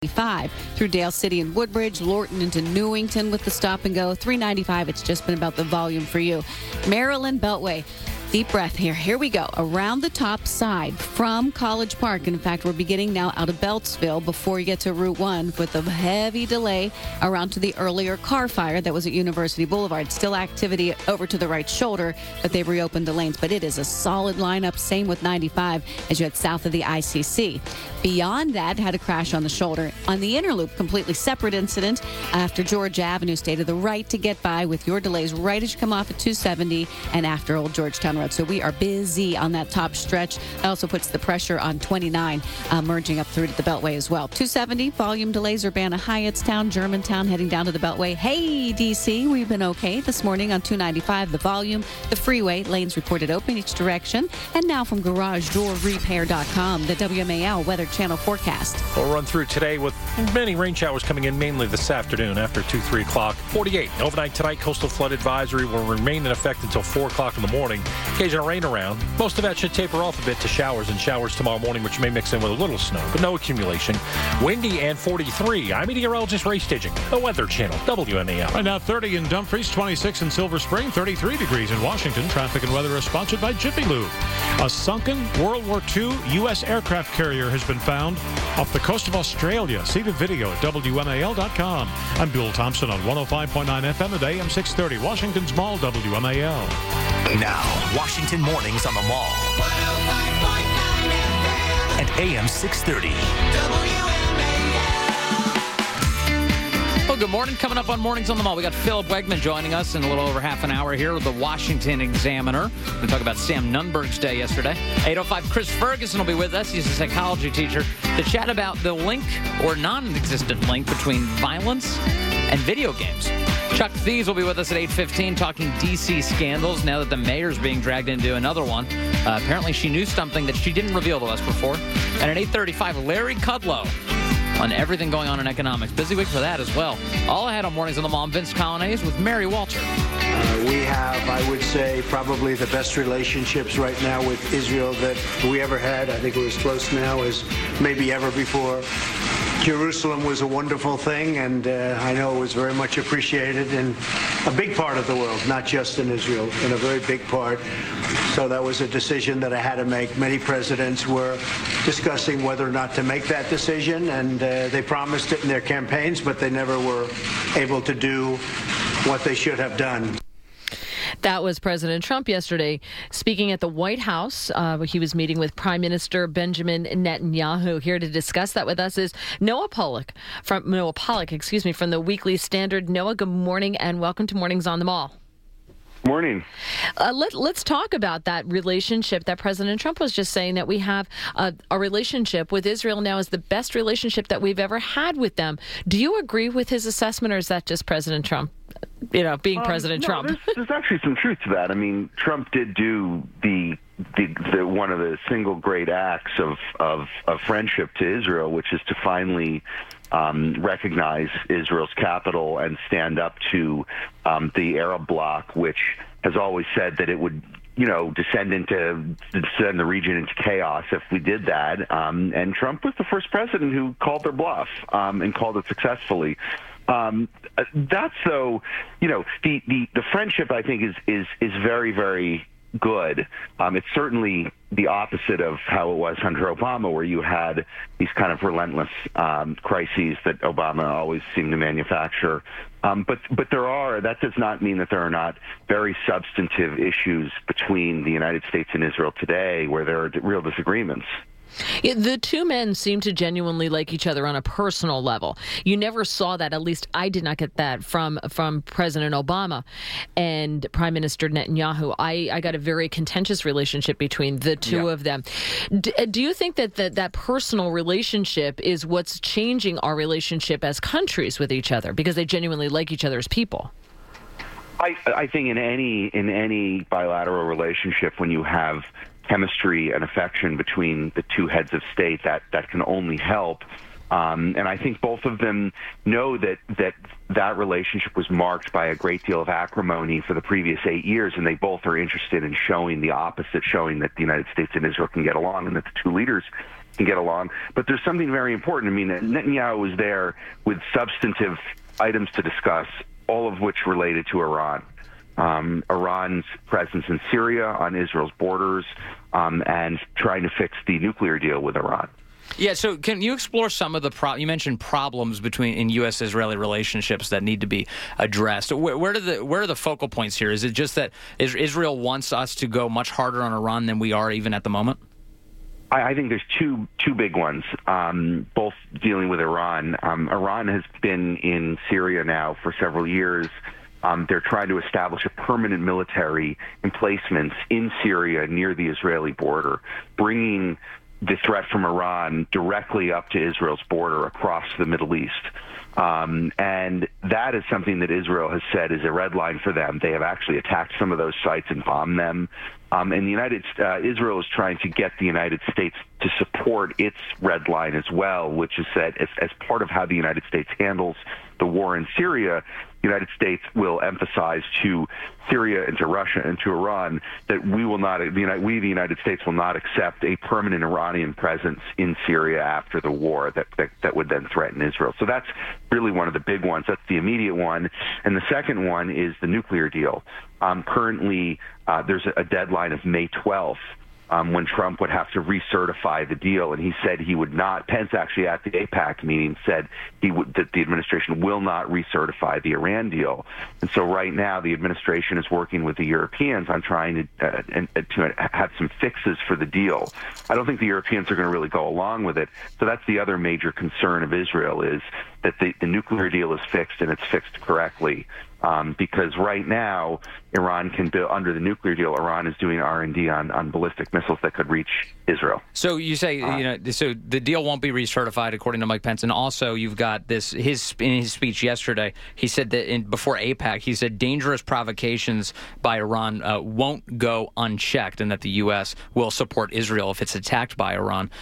5 through Dale City and Woodbridge, Lorton into Newington with the stop and go. 395, it's just been about the volume for you. Maryland Beltway. Deep breath here. Here we go. Around the top side from College Park. In fact, we're beginning now out of Beltsville before you get to Route 1 with a heavy delay around to the earlier car fire that was at University Boulevard. Still activity over to the right shoulder, but they've reopened the lanes. But it is a solid lineup. Same with 95 as you head south of the ICC. Beyond that, had a crash on the shoulder. On the inner loop, completely separate incident after George Avenue. Stay to the right to get by with your delays right as you come off at 270 and after Old Georgetown Road. So we are busy on that top stretch. It also puts the pressure on 29 merging up through to the Beltway as well. 270, volume delays, Urbana, Hyattstown, Germantown, heading down to the Beltway. Hey, D.C., we've been okay this morning on 295, the volume, the freeway, lanes reported open each direction. And now from GarageDoorRepair.com, the WMAL Weather Channel forecast. We'll run through today with many rain showers coming in mainly this afternoon after 2-3 o'clock. 48 overnight tonight. Coastal flood advisory will remain in effect until 4 o'clock in the morning. Occasional rain around. Most of that should taper off a bit to showers tomorrow morning, which may mix in with a little snow, but no accumulation. Windy and 43. I'm meteorologist Ray Staging, the Weather Channel, WMAL. Right now 30 in Dumfries, 26 in Silver Spring, 33 degrees in Washington. Traffic and weather is sponsored by Jiffy Lube. A sunken World War II U.S. aircraft carrier has been found off the coast of Australia. See the video at WMAL.com. I'm Bill Thompson on 105.9 FM at AM 630, Washington's Mall, WMAL. Now, Washington Mornings on the Mall. 105.9 FM. At AM 630. Well, good morning. Coming up on Mornings on the Mall, we got Philip Wegman joining us in a little over half an hour here with the Washington Examiner. We're going to talk about Sam Nunberg's day yesterday. 8:05, Chris Ferguson will be with us. He's a psychology teacher to chat about the link or non-existent link between violence and video games. Chuck Thies will be with us at 8:15 talking D.C. scandals now that the mayor's being dragged into another one. Apparently she knew something that she didn't reveal to us before. And at 8:35, Larry Kudlow on everything going on in economics. Busy week for that as well. All ahead on Mornings on the Mall, Vince Colonnese with Mary Walter. We have, I would say, probably the best relationships right now with Israel that we ever had. I think we're as close now as maybe ever before. Jerusalem was a wonderful thing, and I know it was very much appreciated in a big part of the world, not just in Israel, in a very big part. So that was a decision that I had to make. Many presidents were discussing whether or not to make that decision, and they promised it in their campaigns, but they never were able to do what they should have done. That was President Trump yesterday speaking at the White House. He was meeting with Prime Minister Benjamin Netanyahu. Here to discuss that with us is Noah Pollack from the Weekly Standard. Noah, good morning and welcome to Mornings on the Mall. Morning. Let's talk about that relationship that President Trump was just saying, that we have a relationship with Israel now is the best relationship that we've ever had with them. Do you agree with his assessment, or is that just President Trump, being President Trump? There's actually some truth to that. I mean, Trump did do the one of the single great acts of friendship to Israel, which is to finally recognize Israel's capital and stand up to the Arab bloc, which has always said that it would, descend the region into chaos if we did that. And Trump was the first president who called their bluff and called it successfully. That's though, the friendship I think is very, very good. It's certainly the opposite of how it was under Obama, where you had these kind of relentless crises that Obama always seemed to manufacture. But that does not mean that there are not very substantive issues between the United States and Israel today where there are real disagreements. Yeah, the two men seem to genuinely like each other on a personal level. You never saw that, at least I did not get that from President Obama and Prime Minister Netanyahu. I got a very contentious relationship between the two of them. Do you think that personal relationship is what's changing our relationship as countries with each other, because they genuinely like each other as people? I think in any bilateral relationship, when you have chemistry and affection between the two heads of state, that can only help. And I think both of them know that relationship was marked by a great deal of acrimony for the previous 8 years, and they both are interested in showing the opposite, showing that the United States and Israel can get along and that the two leaders can get along. But there's something very important. I mean, Netanyahu was there with substantive items to discuss, all of which related to Iran. Iran's presence in Syria, on Israel's borders, and trying to fix the nuclear deal with Iran. Yeah, so can you explore some of the you mentioned problems in U.S.-Israeli relationships that need to be addressed. Where are the focal points here? Is it just that Israel wants us to go much harder on Iran than we are even at the moment? I think there's two big ones, both dealing with Iran. Iran has been in Syria now for several years. They're trying to establish a permanent military emplacements in Syria near the Israeli border, bringing the threat from Iran directly up to Israel's border across the Middle East. And that is something that Israel has said is a red line for them. They have actually attacked some of those sites and bombed them. And Israel is trying to get the United States to support its red line as well, which is that as part of how the United States handles the war in Syria, the United States will emphasize to Syria and to Russia and to Iran that we, the United States, will not accept a permanent Iranian presence in Syria after the war that would then threaten Israel. So that's really one of the big ones. That's the immediate one. And the second one is the nuclear deal. Currently, there's a deadline of May 12th. When Trump would have to recertify the deal, and he said he would not. Pence actually at the AIPAC meeting said that the administration will not recertify the Iran deal. And so right now the administration is working with the Europeans on trying to have some fixes for the deal. I don't think the Europeans are going to really go along with it. So that's the other major concern of Israel, is that the nuclear deal is fixed and it's fixed correctly. Because right now, Iran can build, under the nuclear deal, Iran is doing R&D on ballistic missiles that could reach Israel. So you say, so the deal won't be recertified, according to Mike Pence. And also, you've got this, in his speech yesterday, he said that before AIPAC, he said dangerous provocations by Iran won't go unchecked, and that the U.S. will support Israel if it's attacked by Iran.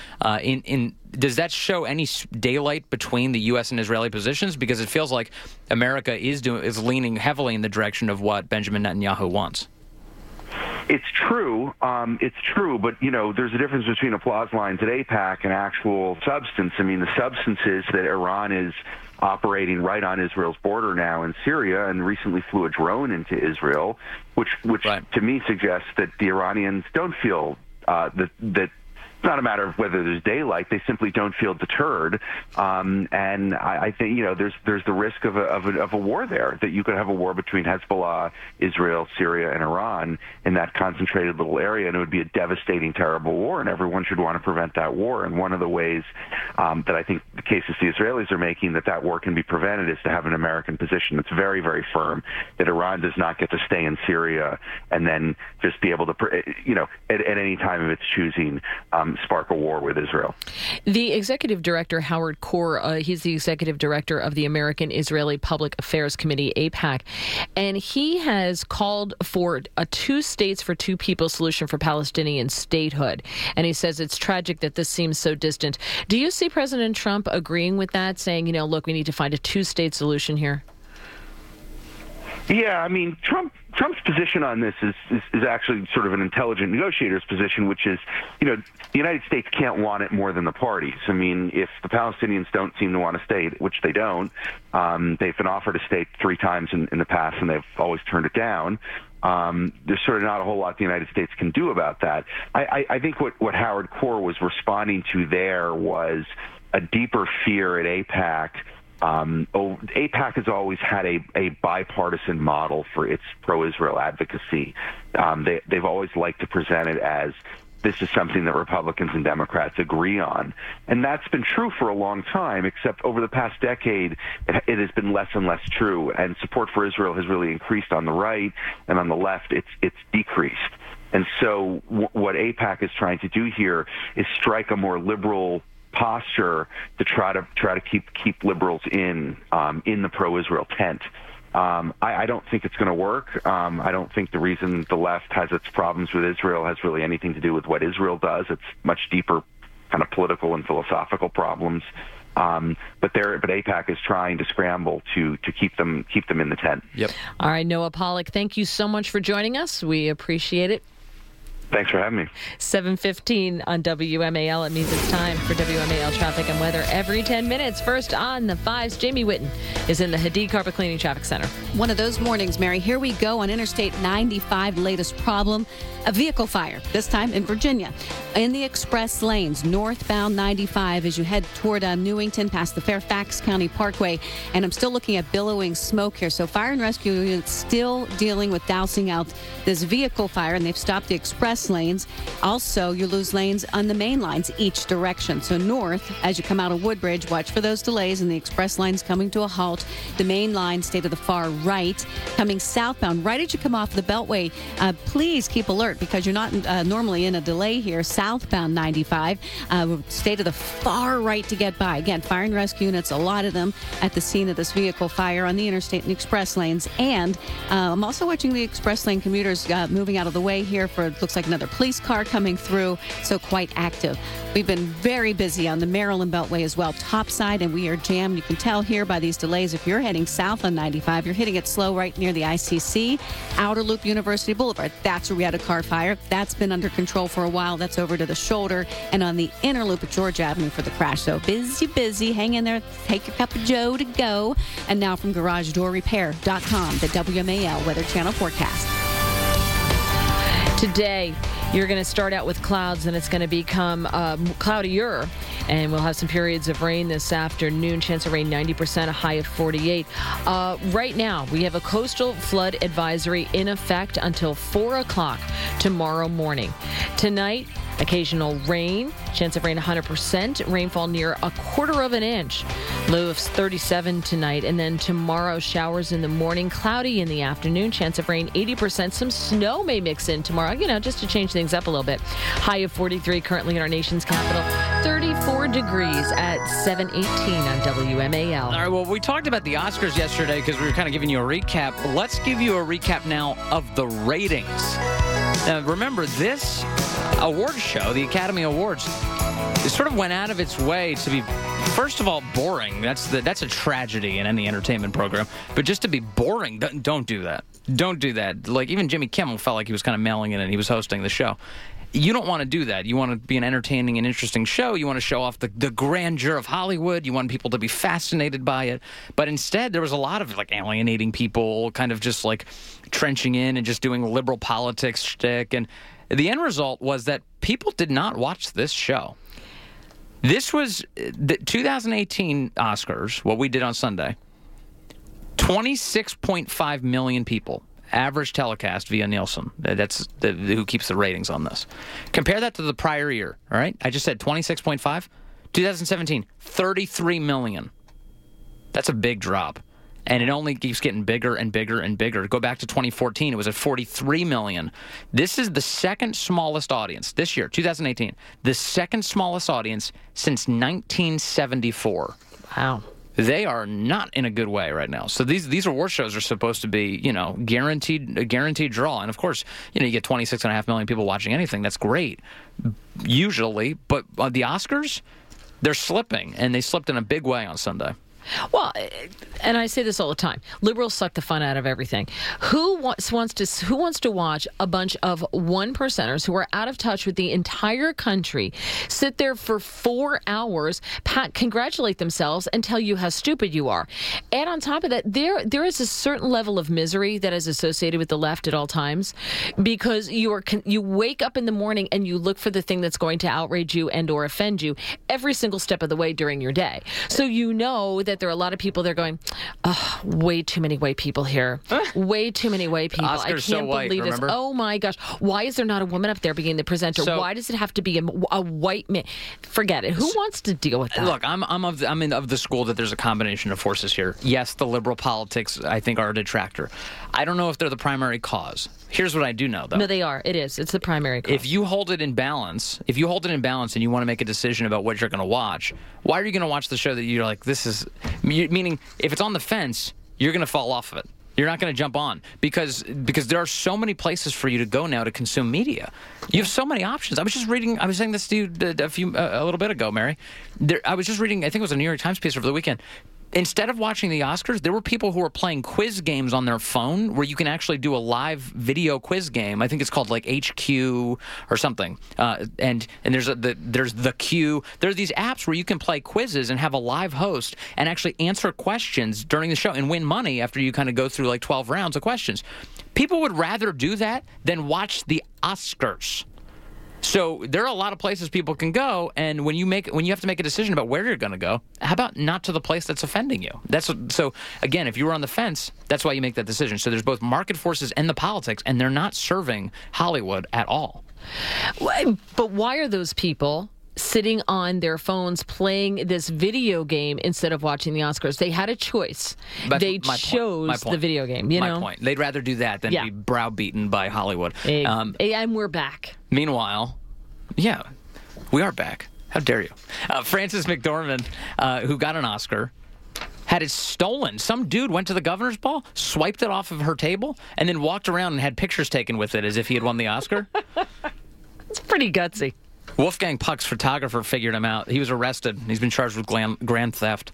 Does that show any daylight between the U.S. and Israeli positions? Because it feels like America is leaning heavily in the direction of what Benjamin Netanyahu wants. It's true. But, there's a difference between applause lines at AIPAC and actual substance. I mean, the substance is that Iran is operating right on Israel's border now in Syria, and recently flew a drone into Israel, which right, to me suggests that the Iranians don't feel that it's not a matter of whether there's daylight; they simply don't feel deterred. And I think there's the risk of a war there. That you could have a war between Hezbollah, Israel, Syria, and Iran in that concentrated little area, and it would be a devastating, terrible war. And everyone should want to prevent that war. And one of the ways that I think the cases the Israelis are making that war can be prevented is to have an American position that's very, very firm, that Iran does not get to stay in Syria and then just be able to, at any time of its choosing, spark a war with Israel. The executive director, Howard Kaur, he's the executive director of the American Israeli Public Affairs Committee, AIPAC, and he has called for a two states for two people solution for Palestinian statehood. And he says it's tragic that this seems so distant. Do you see President Trump agreeing with that, saying, look, we need to find a two-state solution here? Yeah, I mean, Trump's position on this is actually sort of an intelligent negotiator's position, which is, the United States can't want it more than the parties. I mean, if the Palestinians don't seem to want to stay, which they don't, they've been offered a state 3 times in the past, and they've always turned it down. There's sort of not a whole lot the United States can do about that. I think what Howard Kaur was responding to there was a deeper fear at AIPAC. AIPAC has always had a bipartisan model for its pro-Israel advocacy. They've always liked to present it as this is something that Republicans and Democrats agree on. And that's been true for a long time, except over the past decade, it has been less and less true. And support for Israel has really increased on the right, and on the left, it's decreased. And so what AIPAC is trying to do here is strike a more liberal posture to try to keep liberals in the pro-Israel tent. I don't think it's going to work. I don't think the reason the left has its problems with Israel has really anything to do with what Israel does. It's much deeper kind of political and philosophical problems. But AIPAC is trying to scramble to keep them in the tent. Yep. All right, Noah Pollack, thank you so much for joining us. We appreciate it. Thanks for having me. 7:15 on WMAL. It means it's time for WMAL traffic and weather every 10 minutes. First on the 5s, Jamie Whitten is in the Hadid Carpet Cleaning Traffic Center. One of those mornings, Mary. Here we go on Interstate 95. Latest problem, a vehicle fire, this time in Virginia. In the express lanes, northbound 95 as you head toward Newington past the Fairfax County Parkway. And I'm still looking at billowing smoke here. So fire and rescue units still dealing with dousing out this vehicle fire, and they've stopped the express lanes. Also, you lose lanes on the main lines each direction. So north, as you come out of Woodbridge, watch for those delays and the express lines coming to a halt. The main line stay to the far right. Coming southbound, right as you come off the Beltway, please keep alert because you're not normally in a delay here. Southbound 95, stay to the far right to get by. Again, fire and rescue units, a lot of them at the scene of this vehicle fire on the interstate and express lanes. And I'm also watching the express lane commuters moving out of the way here for, it looks like, another police car coming through, so quite active. We've been very busy on the Maryland Beltway as well, topside, and we are jammed. You can tell here by these delays. If you're heading south on 95, you're hitting it slow right near the ICC. Outer Loop University Boulevard, that's where we had a car fire. That's been under control for a while. That's over to the shoulder, and on the inner loop at George Avenue for the crash. So busy. Hang in there. Take your cup of joe to go. And now from GarageDoorRepair.com, the WMAL Weather Channel forecast. Today, you're going to start out with clouds, and it's going to become cloudier, and we'll have some periods of rain this afternoon. Chance of rain 90%, a high of 48. Right now, we have a coastal flood advisory in effect until 4 o'clock tomorrow morning. Tonight, occasional rain, chance of rain 100%, rainfall near 1/4 of an inch. Low of 37 tonight, and then tomorrow showers in the morning, cloudy in the afternoon, chance of rain 80%. Some snow may mix in tomorrow, just to change things up a little bit. High of 43 currently in our nation's capital, 34 degrees at 7:18 on WMAL. All right, well, we talked about the Oscars yesterday because we were kind of giving you a recap. Let's give you a recap now of the ratings. Now, remember, this award show, the Academy Awards, it sort of went out of its way to be, first of all, boring. That's a tragedy in any entertainment program. But just to be boring, don't do that. Don't do that. Like, even Jimmy Kimmel felt like he was kind of mailing it and he was hosting the show. You don't want to do that. You want to be an entertaining and interesting show. You want to show off the grandeur of Hollywood. You want people to be fascinated by it. But instead, there was a lot of alienating people, kind of just trenching in and just doing liberal politics shtick. And the end result was that people did not watch this show. This was the 2018 Oscars, what we did on Sunday. 26.5 million people. Average telecast via Nielsen. That's who keeps the ratings on this. Compare that to the prior year, all right? I just said 26.5. 2017, 33 million. That's a big drop. And it only keeps getting bigger and bigger and bigger. Go back to 2014, it was at 43 million. This is the second smallest audience this year, 2018. The second smallest audience since 1974. Wow. They are not in a good way right now. So these award shows are supposed to be, a guaranteed draw. And of course, you get 26.5 million people watching anything. That's great, usually. But the Oscars, they're slipping, and they slipped in a big way on Sunday. Well, and I say this all the time: liberals suck the fun out of everything. Who wants to watch a bunch of one percenters who are out of touch with the entire country sit there for 4 hours, congratulate themselves, and tell you how stupid you are? And on top of that, there is a certain level of misery that is associated with the left at all times, because you wake up in the morning and you look for the thing that's going to outrage you and or offend you every single step of the way during your day. So that there are a lot of people there going, oh, way too many white people here. Way too many white people. Oscar's I can't so white, believe remember? this. Oh, my gosh. Why is there not a woman up there being the presenter? Why does it have to be a white man? Forget it. Who wants to deal with that? Look, I'm of the school that there's a combination of forces here. Yes, the liberal politics, I think, are a detractor. I don't know if they're the primary cause. Here's what I do know, though. No, they are. It is. It's the primary cause. If you hold it in balance, and you want to make a decision about what you're going to watch, why are you going to watch the show that you're like, this is... Meaning, if it's on the fence, you're going to fall off of it. You're not going to jump on because there are so many places for you to go now to consume media. You have so many options. I was saying this to you a little bit ago, Mary. I was just reading, I think it was a New York Times piece over the weekend. Instead of watching the Oscars, there were people who were playing quiz games on their phone where you can actually do a live video quiz game. I think it's called like HQ or something. And there's the Q. There are these apps where you can play quizzes and have a live host and actually answer questions during the show and win money after you kind of go through like 12 rounds of questions. People would rather do that than watch the Oscars. So there are a lot of places people can go, and when you have to make a decision about where you're going to go, how about not to the place that's offending you? So again, if you were on the fence, that's why you make that decision. So there's both market forces and the politics, and they're not serving Hollywood at all. But why are those people sitting on their phones playing this video game instead of watching the Oscars? They had a choice. They chose the video game. You know? My point. They'd rather do that than be browbeaten by Hollywood. And we're back. Meanwhile, yeah, we are back. How dare you? Frances McDormand, who got an Oscar, had it stolen. Some dude went to the governor's ball, swiped it off of her table, and then walked around and had pictures taken with it as if he had won the Oscar. It's pretty gutsy. Wolfgang Puck's photographer figured him out. He was arrested. He's been charged with grand theft.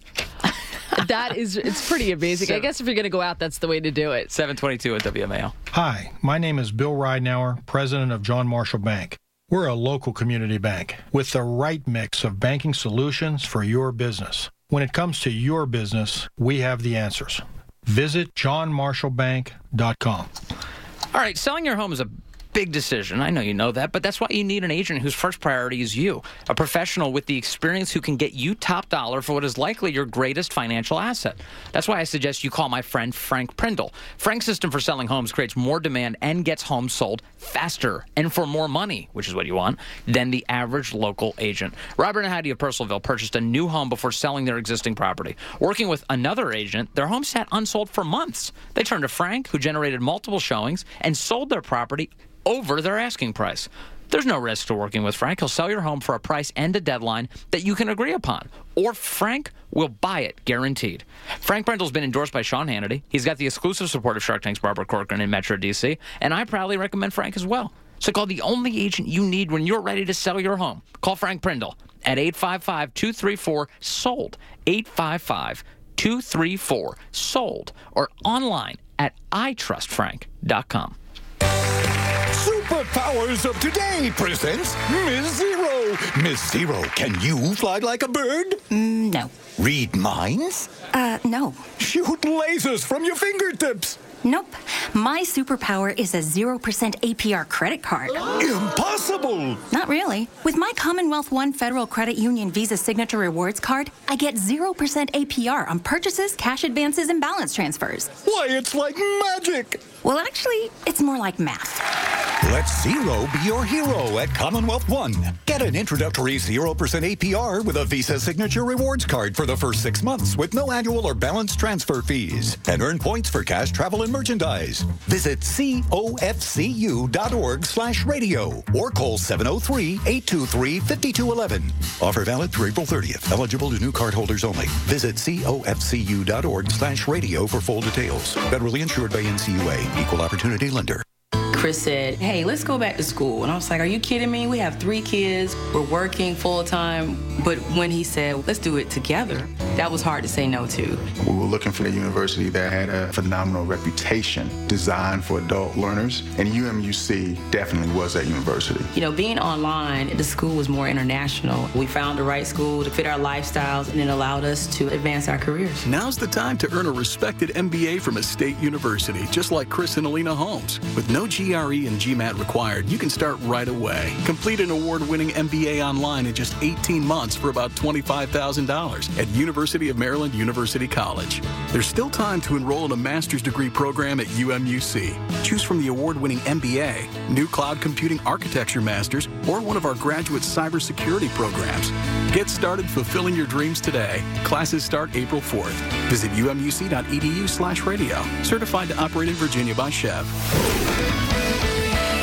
It's pretty amazing. I guess if you're going to go out, that's the way to do it. 722 at WMAL. Hi, my name is Bill Ridenauer, president of John Marshall Bank. We're a local community bank with the right mix of banking solutions for your business. When it comes to your business, we have the answers. Visit johnmarshallbank.com. All right, selling your home is a big decision. I know you know that, but that's why you need an agent whose first priority is you, a professional with the experience who can get you top dollar for what is likely your greatest financial asset. That's why I suggest you call my friend Frank Prindle. Frank's system for selling homes creates more demand and gets homes sold faster and for more money, which is what you want, than the average local agent. Robert and Heidi of Purcellville purchased a new home before selling their existing property. Working with another agent, their home sat unsold for months. They turned to Frank, who generated multiple showings, and sold their property over their asking price. There's no risk to working with Frank. He'll sell your home for a price and a deadline that you can agree upon. Or Frank will buy it, guaranteed. Frank Prindle's been endorsed by Sean Hannity. He's got the exclusive support of Shark Tank's Barbara Corcoran in Metro D.C., and I proudly recommend Frank as well. So call the only agent you need when you're ready to sell your home. Call Frank Prindle at 855-234-SOLD, 855-234-SOLD, or online at itrustfrank.com. Superpowers of Today presents Miss Zero. Miss Zero, can you fly like a bird? No. Read minds? No. Shoot lasers from your fingertips? Nope. My superpower is a 0% APR credit card. Impossible! Not really. With my Commonwealth One Federal Credit Union Visa Signature Rewards card, I get 0% APR on purchases, cash advances, and balance transfers. Why, it's like magic! Well, actually, it's more like math. Let Zero be your hero at Commonwealth One. Get an introductory 0% APR with a Visa Signature Rewards card for the first 6 months with no annual or balance transfer fees. And earn points for cash, travel, and merchandise. Visit cofcu.org/radio or call 703-823-5211. Offer valid through April 30th. Eligible to new cardholders only. Visit cofcu.org/radio for full details. Federally insured by NCUA. Equal opportunity lender. Chris said, hey, let's go back to school. And I was like, are you kidding me? We have 3 kids. We're working full time. But when he said, let's do it together, that was hard to say no to. We were looking for a university that had a phenomenal reputation designed for adult learners. And UMUC definitely was that university. You know, being online, the school was more international. We found the right school to fit our lifestyles, and it allowed us to advance our careers. Now's the time to earn a respected MBA from a state university, just like Chris and Alina Holmes. With no GRE and GMAT required, you can start right away. Complete an award-winning MBA online in just 18 months for about $25,000 at University of Maryland University College. There's still time to enroll in a master's degree program at UMUC. Choose from the award-winning MBA, new cloud computing architecture masters, or one of our graduate cybersecurity programs. Get started fulfilling your dreams today. Classes start April 4th. Visit umuc.edu/radio. Certified to operate in Virginia by Chev.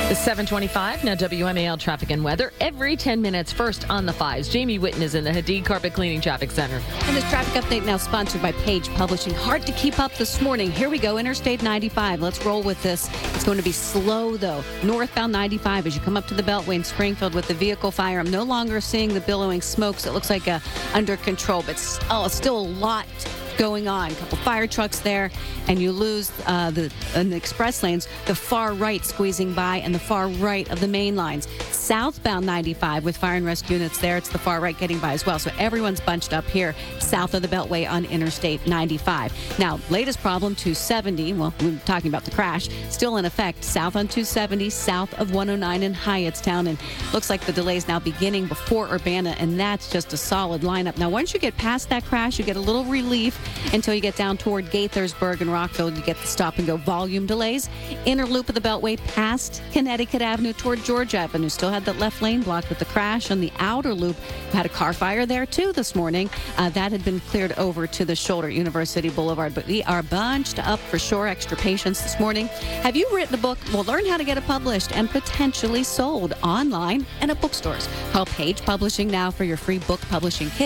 The 725, now WMAL traffic and weather. Every 10 minutes, first on the 5s. Jamie Witten is in the Hadid Carpet Cleaning Traffic Center. And this traffic update now sponsored by Page Publishing. Hard to keep up this morning. Here we go, Interstate 95. Let's roll with this. It's going to be slow, though. Northbound 95 as you come up to the Beltway in Springfield with the vehicle fire. I'm no longer seeing the billowing smokes. It looks like under control, but still a lot going on. A couple fire trucks there, and you lose in the express lanes, the far right squeezing by and the far right of the main lines. Southbound 95 with fire and rescue units there. It's the far right getting by as well. So everyone's bunched up here south of the Beltway on Interstate 95. Now, latest problem, 270. Well, we're talking about the crash. Still in effect south on 270, south of 109 in Hyattstown. And looks like the delay's now beginning before Urbana, and that's just a solid lineup. Now, once you get past that crash, you get a little relief until you get down toward Gaithersburg and Rockville. You get the stop-and-go volume delays. Inner loop of the Beltway past Connecticut Avenue toward Georgia Avenue. Still had that left lane blocked with the crash. On the outer loop, we had a car fire there, too, this morning. That had been cleared over to the shoulder, University Boulevard. But we are bunched up for sure. Extra patience this morning. Have you written a book? Well, learn how to get it published and potentially sold online and at bookstores. Call Page Publishing now for your free book publishing kit.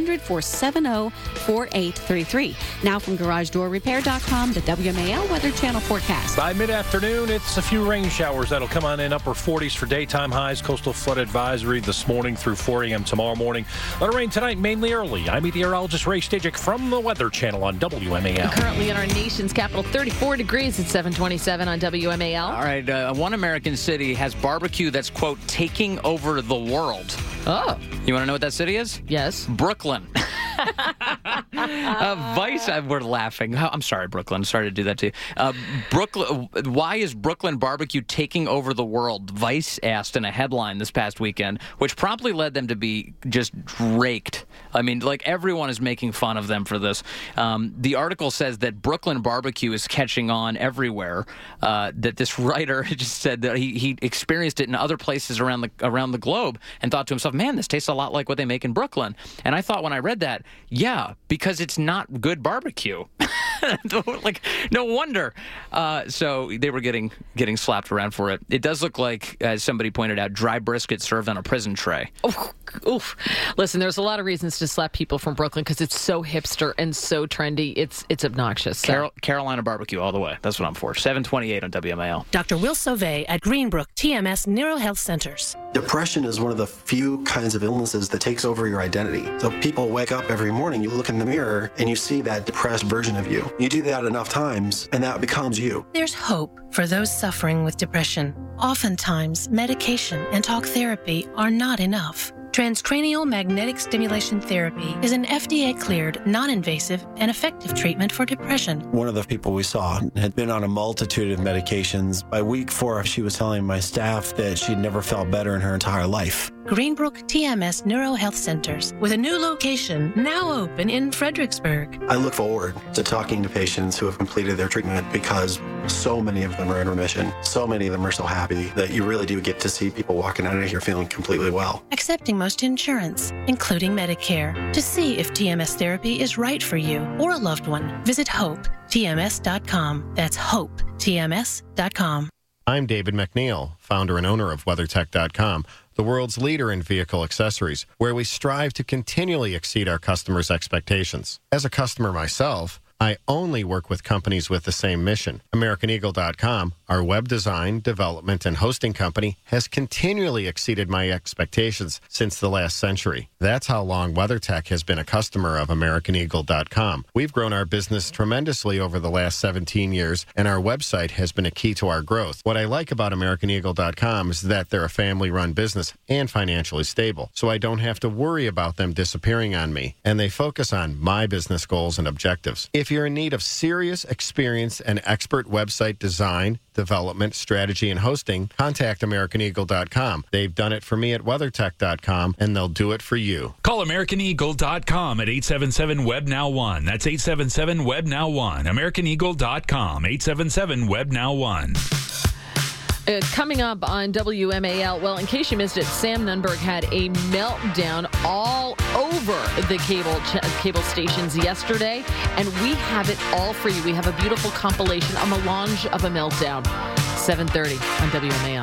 800-470-4833. Now from GarageDoorRepair.com, the WMAL Weather Channel forecast. By mid-afternoon, it's a few rain showers that'll come on in, upper 40s for daytime highs. Coastal flood advisory this morning through 4 a.m. tomorrow morning. Let it rain tonight, mainly early. I'm meteorologist Ray Stajic from the Weather Channel on WMAL. Currently in our nation's capital, 34 degrees at 727 on WMAL. All right, one American city has barbecue that's, quote, taking over the world. Oh. You want to know what that city is? Yes. Brooklyn. Vice, we're laughing. I'm sorry, Brooklyn. Sorry to do that to you. Brooklyn. Why is Brooklyn barbecue taking over the world? Vice asked in a headline this past weekend, which promptly led them to be just raked. I mean, like, everyone is making fun of them for this. The article says that Brooklyn barbecue is catching on everywhere. That this writer just said that he experienced it in other places around the globe and thought to himself, man, this tastes a lot like what they make in Brooklyn. And I thought when I read that, yeah, because it's not good barbecue. Like, no wonder. So they were getting slapped around for it. It does look like, as somebody pointed out, dry brisket served on a prison tray. Oof. Listen, there's a lot of reasons to slap people from Brooklyn because it's so hipster and so trendy. It's obnoxious. So. Carolina barbecue all the way. That's what I'm for. 728 on WMAL. Dr. Will Sauvé at Greenbrook TMS Neuro Health Centers. Depression is one of the few kinds of illnesses that takes over your identity. So people wake up every morning, you look in the mirror, and you see that depressed version of you. You do that enough times, and that becomes you. There's hope for those suffering with depression. Oftentimes, medication and talk therapy are not enough. Transcranial magnetic stimulation therapy is an FDA-cleared, non-invasive, and effective treatment for depression. One of the people we saw had been on a multitude of medications. By week 4, she was telling my staff that she'd never felt better in her entire life. Greenbrook TMS Neuro Health Centers, with a new location now open in Fredericksburg. I look forward to talking to patients who have completed their treatment because so many of them are in remission. So many of them are so happy that you really do get to see people walking out of here feeling completely well. Accepting most insurance, including Medicare. To see if TMS therapy is right for you or a loved one, visit HopeTMS.com. That's HopeTMS.com. I'm David McNeil, founder and owner of WeatherTech.com, the world's leader in vehicle accessories, where we strive to continually exceed our customers' expectations. As a customer myself, I only work with companies with the same mission. AmericanEagle.com, our web design, development, and hosting company, has continually exceeded my expectations since the last century. That's how long WeatherTech has been a customer of AmericanEagle.com. We've grown our business tremendously over the last 17 years, and our website has been a key to our growth. What I like about AmericanEagle.com is that they're a family-run business and financially stable, so I don't have to worry about them disappearing on me, and they focus on my business goals and objectives. If you're in need of serious, experienced, and expert website design, development, strategy, and hosting, contact AmericanEagle.com. They've done it for me at WeatherTech.com, and they'll do it for you. Call AmericanEagle.com at 877-WEB-NOW1. That's 877-WEB-NOW1. AmericanEagle.com, 877-WEB-NOW1. Coming up on WMAL, well, in case you missed it, Sam Nunberg had a meltdown all over the cable stations yesterday, and we have it all for you. We have a beautiful compilation, a melange of a meltdown. 7:30 on WMAL.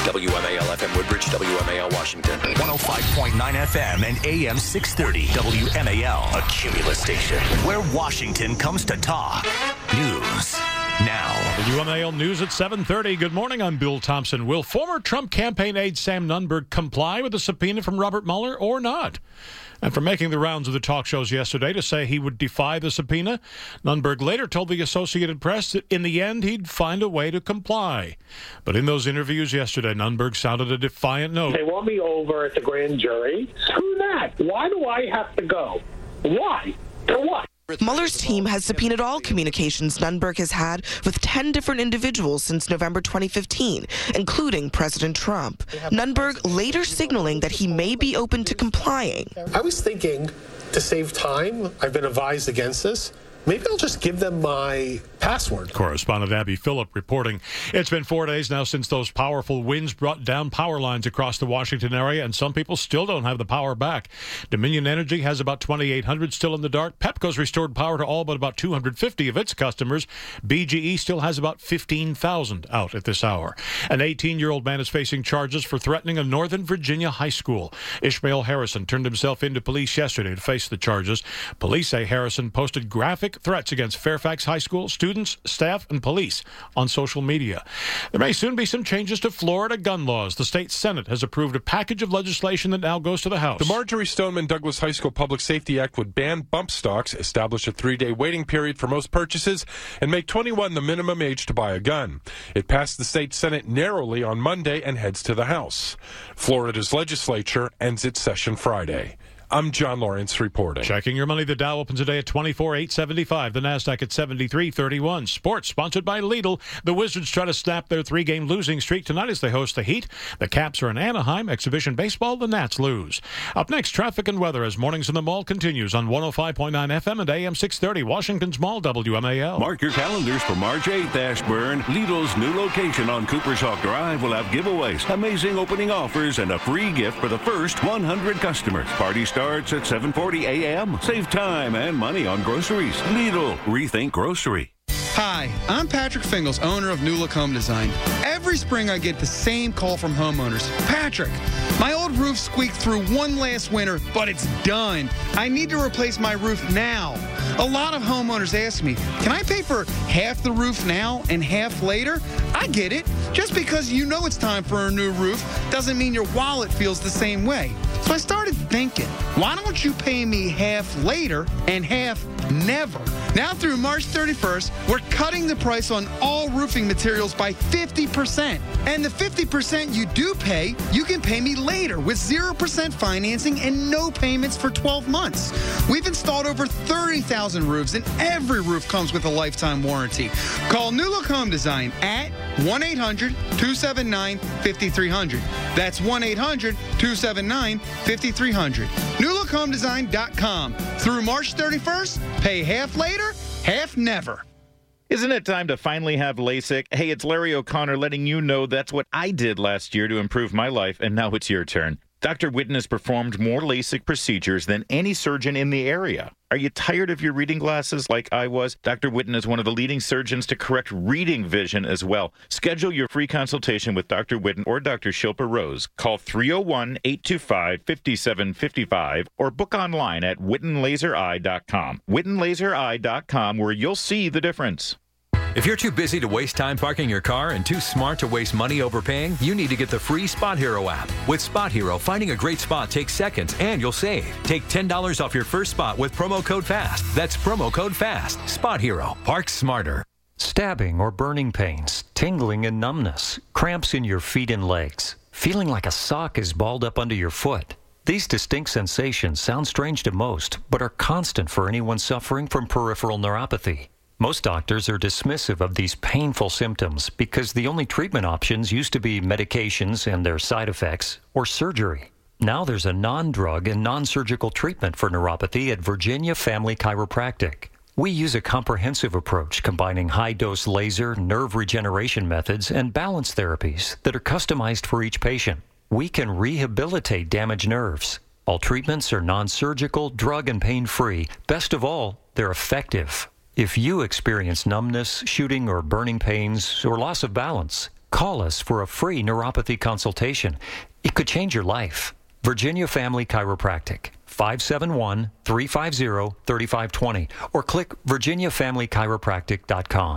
WMAL FM Woodbridge, WMAL Washington. 105.9 FM and AM 630. WMAL, a Cumulus station where Washington comes to talk. News now. WMAL News at 7:30. Good morning, I'm Bill Thompson. Will former Trump campaign aide Sam Nunberg comply with the subpoena from Robert Mueller or not? And for making the rounds of the talk shows yesterday to say he would defy the subpoena, Nunberg later told the Associated Press that in the end he'd find a way to comply. But in those interviews yesterday, Nunberg sounded a defiant note. They want me over at the grand jury. Screw that. Why do I have to go? Why? For what? Mueller's team has subpoenaed all communications Nunberg has had with 10 different individuals since November 2015, including President Trump. Nunberg later signaling that he may be open to complying. I was thinking, to save time, I've been advised against this. Maybe I'll just give them my password. Correspondent Abby Phillip reporting. It's been 4 days now since those powerful winds brought down power lines across the Washington area, and some people still don't have the power back. Dominion Energy has about 2,800 still in the dark. Pepco's restored power to all but about 250 of its customers. BGE still has about 15,000 out at this hour. An 18-year-old man is facing charges for threatening a Northern Virginia high school. Ishmael Harrison turned himself into police yesterday to face the charges. Police say Harrison posted graphic threats against Fairfax High School students, staff, and police on social media. There may soon be some changes to Florida gun laws. The state Senate has approved a package of legislation that now goes to the House. The Marjorie Stoneman Douglas High School Public Safety Act would ban bump stocks, establish a 3-day waiting period for most purchases, and make 21 the minimum age to buy a gun. It passed the state Senate narrowly on Monday and heads to the House. Florida's legislature ends its session Friday. I'm John Lawrence reporting. Checking your money, the Dow opens today at 24,875. The Nasdaq at 73.31. Sports sponsored by Lidl. The Wizards try to snap their 3-game losing streak tonight as they host the Heat. The Caps are in Anaheim. Exhibition baseball, the Nats lose. Up next, traffic and weather as Mornings in the Mall continues on 105.9 FM and AM 630. Washington's Mall, WMAL. Mark your calendars for March 8th, Ashburn. Lidl's new location on Cooper's Hawk Drive will have giveaways, amazing opening offers, and a free gift for the first 100 customers. Party starts at 7:40 a.m. Save time and money on groceries. Lidl. Rethink grocery. Hi, I'm Patrick Fingles, owner of New Look Home Design. Every spring I get the same call from homeowners. Patrick, my old roof squeaked through one last winter, but it's done. I need to replace my roof now. A lot of homeowners ask me, can I pay for half the roof now and half later? I get it. Just because you know it's time for a new roof doesn't mean your wallet feels the same way. So I started thinking, why don't you pay me half later and half never? Now through March 31st, we're cutting the price on all roofing materials by 50%. And the 50% you do pay, you can pay me later with 0% financing and no payments for 12 months. We've installed over 30,000 roofs, and every roof comes with a lifetime warranty. Call New Look Home Design at 1-800-279-5300. That's 1-800-279-5300. NewLookHomeDesign.com. Through March 31st, pay half later, half never. Isn't it time to finally have LASIK? Hey, it's Larry O'Connor letting you know that's what I did last year to improve my life, and now it's your turn. Dr. Whitten has performed more LASIK procedures than any surgeon in the area. Are you tired of your reading glasses like I was? Dr. Whitten is one of the leading surgeons to correct reading vision as well. Schedule your free consultation with Dr. Whitten or Dr. Shilpa Rose. Call 301-825-5755 or book online at WhittenLaserEye.com. WhittenLaserEye.com, where you'll see the difference. If you're too busy to waste time parking your car and too smart to waste money overpaying, you need to get the free Spot Hero app. With Spot Hero, finding a great spot takes seconds and you'll save. Take $10 off your first spot with promo code FAST. That's promo code FAST. Spot Hero. Park smarter. Stabbing or burning pains, tingling and numbness, cramps in your feet and legs, feeling like a sock is balled up under your foot. These distinct sensations sound strange to most, but are constant for anyone suffering from peripheral neuropathy. Most doctors are dismissive of these painful symptoms because the only treatment options used to be medications and their side effects or surgery. Now there's a non-drug and non-surgical treatment for neuropathy at Virginia Family Chiropractic. We use a comprehensive approach combining high-dose laser, nerve regeneration methods, and balance therapies that are customized for each patient. We can rehabilitate damaged nerves. All treatments are non-surgical, drug and pain-free. Best of all, they're effective. If you experience numbness, shooting or burning pains, or loss of balance, Call us for a free neuropathy consultation. It could change your life. Virginia Family Chiropractic, 571-350-3520, or click virginiafamilychiropractic.com.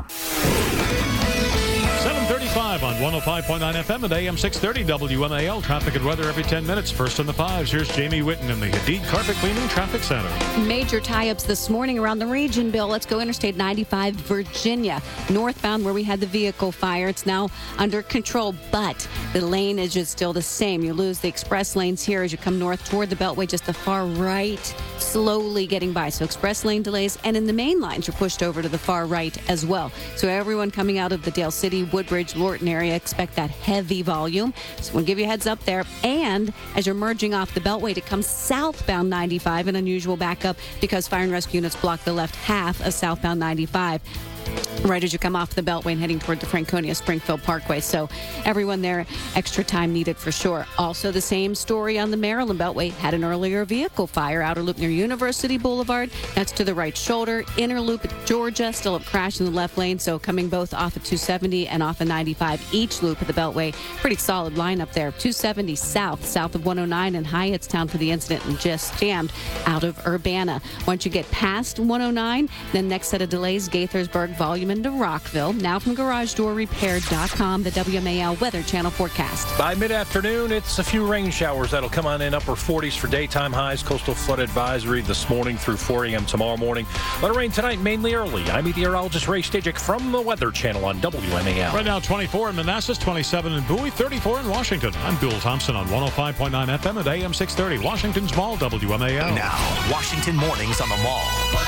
7:35 on 105.9 FM and AM 630 WMAL. Traffic and weather every 10 minutes. First in the fives. Here's Jamie Whitten in the Hadid Carpet Cleaning Traffic Center. Major tie-ups this morning around the region, Bill. Let's go Interstate 95, Virginia. Northbound where we had the vehicle fire. It's now under control, but the lane is just still the same. You lose the express lanes here as you come north toward the Beltway, just the far right, slowly getting by. So express lane delays, and in the main lines, you're pushed over to the far right as well. So everyone coming out of the Dale City, Woodbridge, Lorton area, expect that heavy volume. So we'll give you a heads up there. And as you're merging off the Beltway to come southbound 95, an unusual backup because fire and rescue units block the left half of southbound 95. Right as you come off the Beltway and heading toward the Franconia Springfield Parkway. So everyone there, extra time needed for sure. Also the same story on the Maryland Beltway. Had an earlier vehicle fire. Outer loop near University Boulevard. That's to the right shoulder. Inner loop at Georgia. Still a crash in the left lane. So coming both off of 270 and off of 95. Each loop of the Beltway. Pretty solid lineup there. 270 south of 109 in Hyattstown for the incident and just jammed out of Urbana. Once you get past 109, then next set of delays, Gaithersburg, volume into Rockville. Now from GarageDoorRepair.com, the WMAL Weather Channel forecast. By mid-afternoon, it's a few rain showers that'll come on in, upper 40s for daytime highs. Coastal flood advisory this morning through 4 a.m. tomorrow morning. Let it rain tonight, mainly early. I'm meteorologist Ray Stajic from the Weather Channel on WMAL. Right now, 24 in Manassas, 27 in Bowie, 34 in Washington. I'm Bill Thompson on 105.9 FM at AM 630. Washington's Mall, WMAL. Now, Washington mornings on the Mall.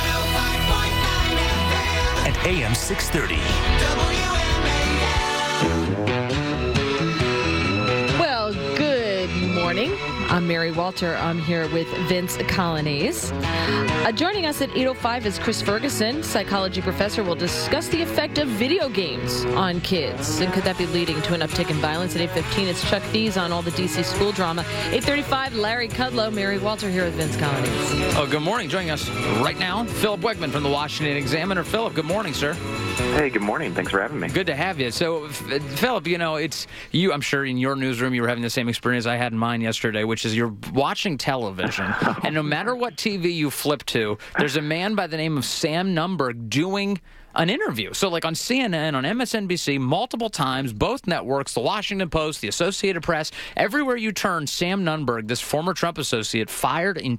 And AM 630. Well, good morning. I'm Mary Walter. I'm here with Vince Colonies. Joining us at 8:05 is Chris Ferguson, psychology professor. Will discuss the effect of video games on kids. And could that be leading to an uptick in violence? At 8:15, it's Chuck Thies on all the D.C. school drama. 8:35, Larry Kudlow, Mary Walter here with Vince Colonies. Oh, good morning. Joining us right now, Philip Wegman from the Washington Examiner. Philip, good morning, sir. Hey, good morning. Thanks for having me. Good to have you. So, Philip, you know, it's you. I'm sure in your newsroom you were having the same experience I had in mine yesterday, which is you're watching television, and no matter what TV you flip to, there's a man by the name of Sam Nunberg doing an interview. So like on CNN, on MSNBC, multiple times, both networks, the Washington Post, the Associated Press, everywhere you turn, Sam Nunberg, this former Trump associate, fired in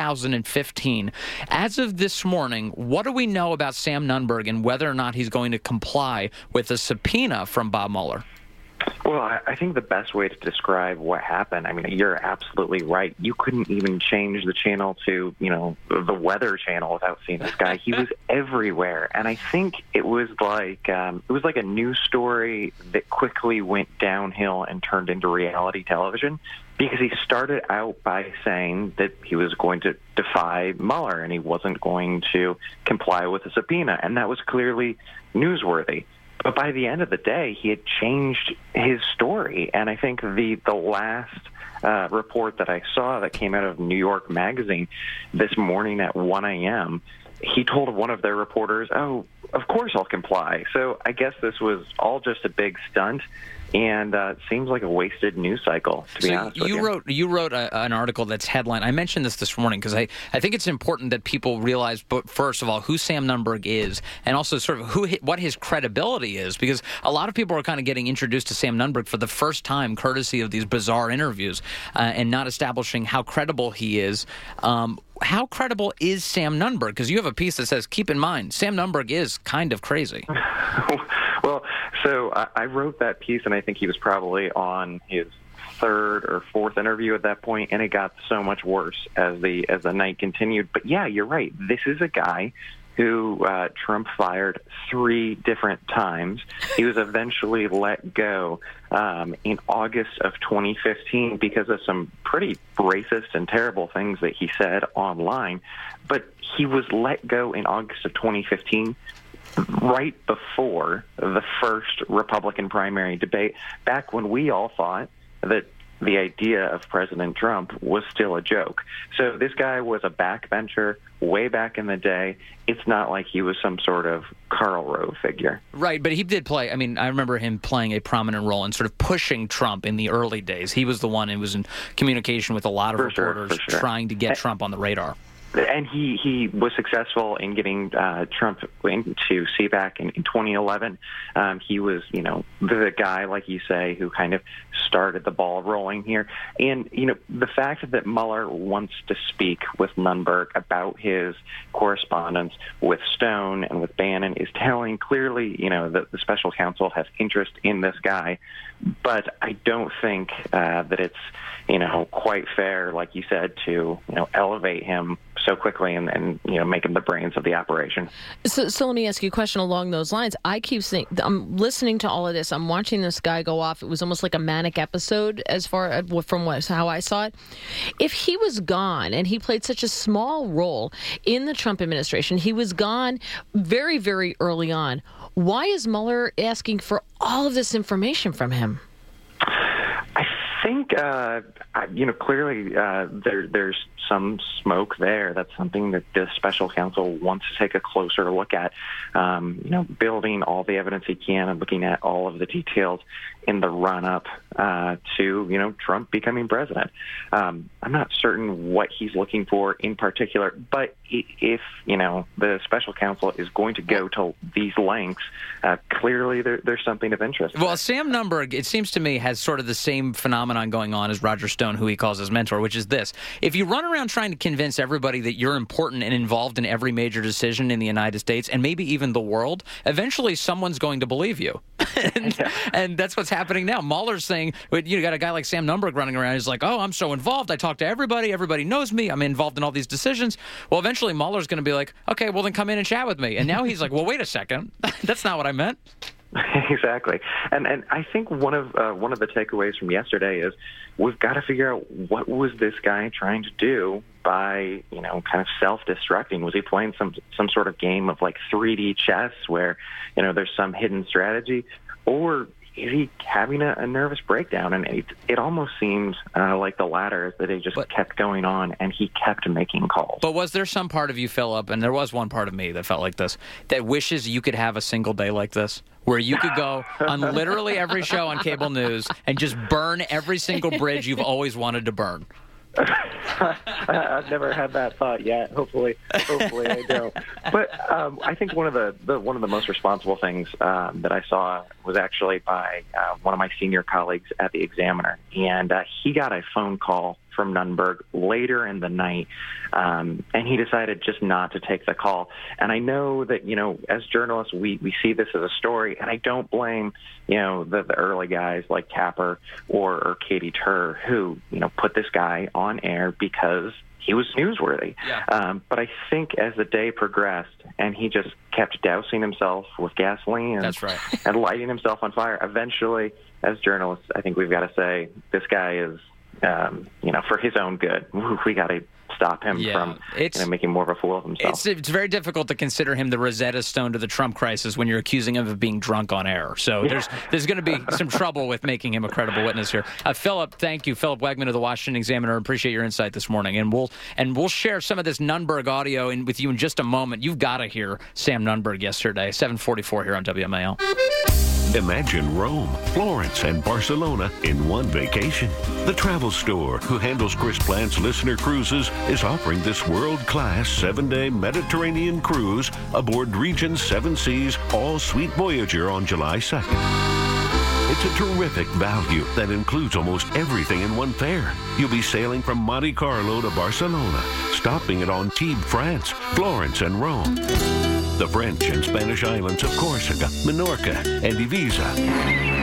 2015. As of this morning, what do we know about Sam Nunberg and whether or not he's going to comply with a subpoena from Bob Mueller? Well, I think the best way to describe what happened, I mean, you're absolutely right. You couldn't even change the channel to, you know, the Weather Channel without seeing this guy. He was everywhere. And I think it was like a news story that quickly went downhill and turned into reality television, because he started out by saying that he was going to defy Mueller and he wasn't going to comply with a subpoena. And that was clearly newsworthy. But by the end of the day, he had changed his story. And I think the last report that I saw that came out of New York Magazine this morning at 1 a.m., he told one of their reporters, "Oh, of course I'll comply." So I guess this was all just a big stunt. And it seems like a wasted news cycle, to be honest with you. You wrote an article that's headline. I mentioned this morning because I think it's important that people realize, but first of all, who Sam Nunberg is, and also sort of what his credibility is, because a lot of people are kind of getting introduced to Sam Nunberg for the first time, courtesy of these bizarre interviews, and not establishing how credible he is. How credible is Sam Nunberg? Because you have a piece that says, keep in mind, Sam Nunberg is kind of crazy. Well, so I wrote that piece, and I think he was probably on his third or fourth interview at that point, and it got so much worse as the night continued. But yeah, you're right. This is a guy who Trump fired 3 different times. He was eventually let go in August of 2015 because of some pretty racist and terrible things that he said online. But he was let go in August of 2015 right before the first Republican primary debate, back when we all thought that the idea of President Trump was still a joke. So this guy was a backbencher way back in the day. It's not like he was some sort of Karl Rove figure. Right, but he did play, I mean, I remember him playing a prominent role in sort of pushing Trump in the early days. He was the one who was in communication with a lot of reporters trying to get Trump on the radar. And he was successful in getting Trump into CPAC in 2011. He was, the guy, like you say, who kind of started the ball rolling here. And, the fact that Mueller wants to speak with Nunberg about his correspondence with Stone and with Bannon is telling clearly, that the special counsel has interest in this guy. But I don't think that it's, quite fair, like you said, to, elevate him so quickly and make him the brains of the operation. So let me ask you a question along those lines. I keep saying, I'm listening to all of this. I'm watching this guy go off. It was almost like a manic episode as far from how I saw it. If he was gone, and he played such a small role in the Trump administration, he was gone very, very early on. Why is Mueller asking for all of this information from him? I think, clearly there's some smoke there. That's something that the special counsel wants to take a closer look at, building all the evidence he can and looking at all of the details in the run-up to, Trump becoming president. I'm not certain what he's looking for in particular, but if, the special counsel is going to go to these lengths, clearly there's something of interest. Well, Sam Nunberg, it seems to me, has sort of the same phenomenon going on as Roger Stone, who he calls his mentor, which is this. If you run around trying to convince everybody that you're important and involved in every major decision in the United States and maybe even the world, eventually someone's going to believe you. and that's what's happening now. Mueller's saying, you got a guy like Sam Nunberg running around. He's like, oh, I'm so involved. I talk to everybody. Everybody knows me. I'm involved in all these decisions. Well, eventually Mueller's going to be like, okay, well, then come in and chat with me. And now he's like, well, wait a second. That's not what I meant. Exactly. And I think one of the takeaways from yesterday is we've got to figure out what was this guy trying to do by, kind of self-destructing. Was he playing some sort of game of like 3D chess where, there's some hidden strategy, or is he having a nervous breakdown? And it almost seemed like the latter, that it just kept going on and he kept making calls. But was there some part of you, Philip, and there was one part of me that felt like this, that wishes you could have a single day like this, where you could go on literally every show on cable news and just burn every single bridge you've always wanted to burn? I've never had that thought yet. Hopefully I don't. But I think one of the most responsible things that I saw was actually by one of my senior colleagues at the Examiner, and he got a phone call from Nunberg later in the night, and he decided just not to take the call. And I know that, as journalists, we see this as a story, and I don't blame, the early guys like Tapper or Katie Tur who, put this guy on air because he was newsworthy. Yeah. But I think as the day progressed and he just kept dousing himself with gasoline That's right. and lighting himself on fire, eventually, as journalists, I think we've got to say this guy is, for his own good, we got to stop him from making more of a fool of himself. It's very difficult to consider him the Rosetta Stone to the Trump crisis when you're accusing him of being drunk on air. So there's going to be some trouble with making him a credible witness here. Philip, thank you. Philip Wegman of the Washington Examiner. Appreciate your insight this morning. And we'll share some of this Nunberg audio with you in just a moment. You've got to hear Sam Nunberg yesterday, 7:44 here on WMAL. Imagine Rome, Florence, and Barcelona in one vacation. The Travel Store, who handles Chris Plant's listener cruises, is offering this world-class 7-day Mediterranean cruise aboard Regent's 7 Seas All-Suite Voyager on July 2nd. It's a terrific value that includes almost everything in one fare. You'll be sailing from Monte Carlo to Barcelona, stopping at Antibes, France, Florence, and Rome. The French and Spanish islands of Corsica, Minorca, and Ibiza.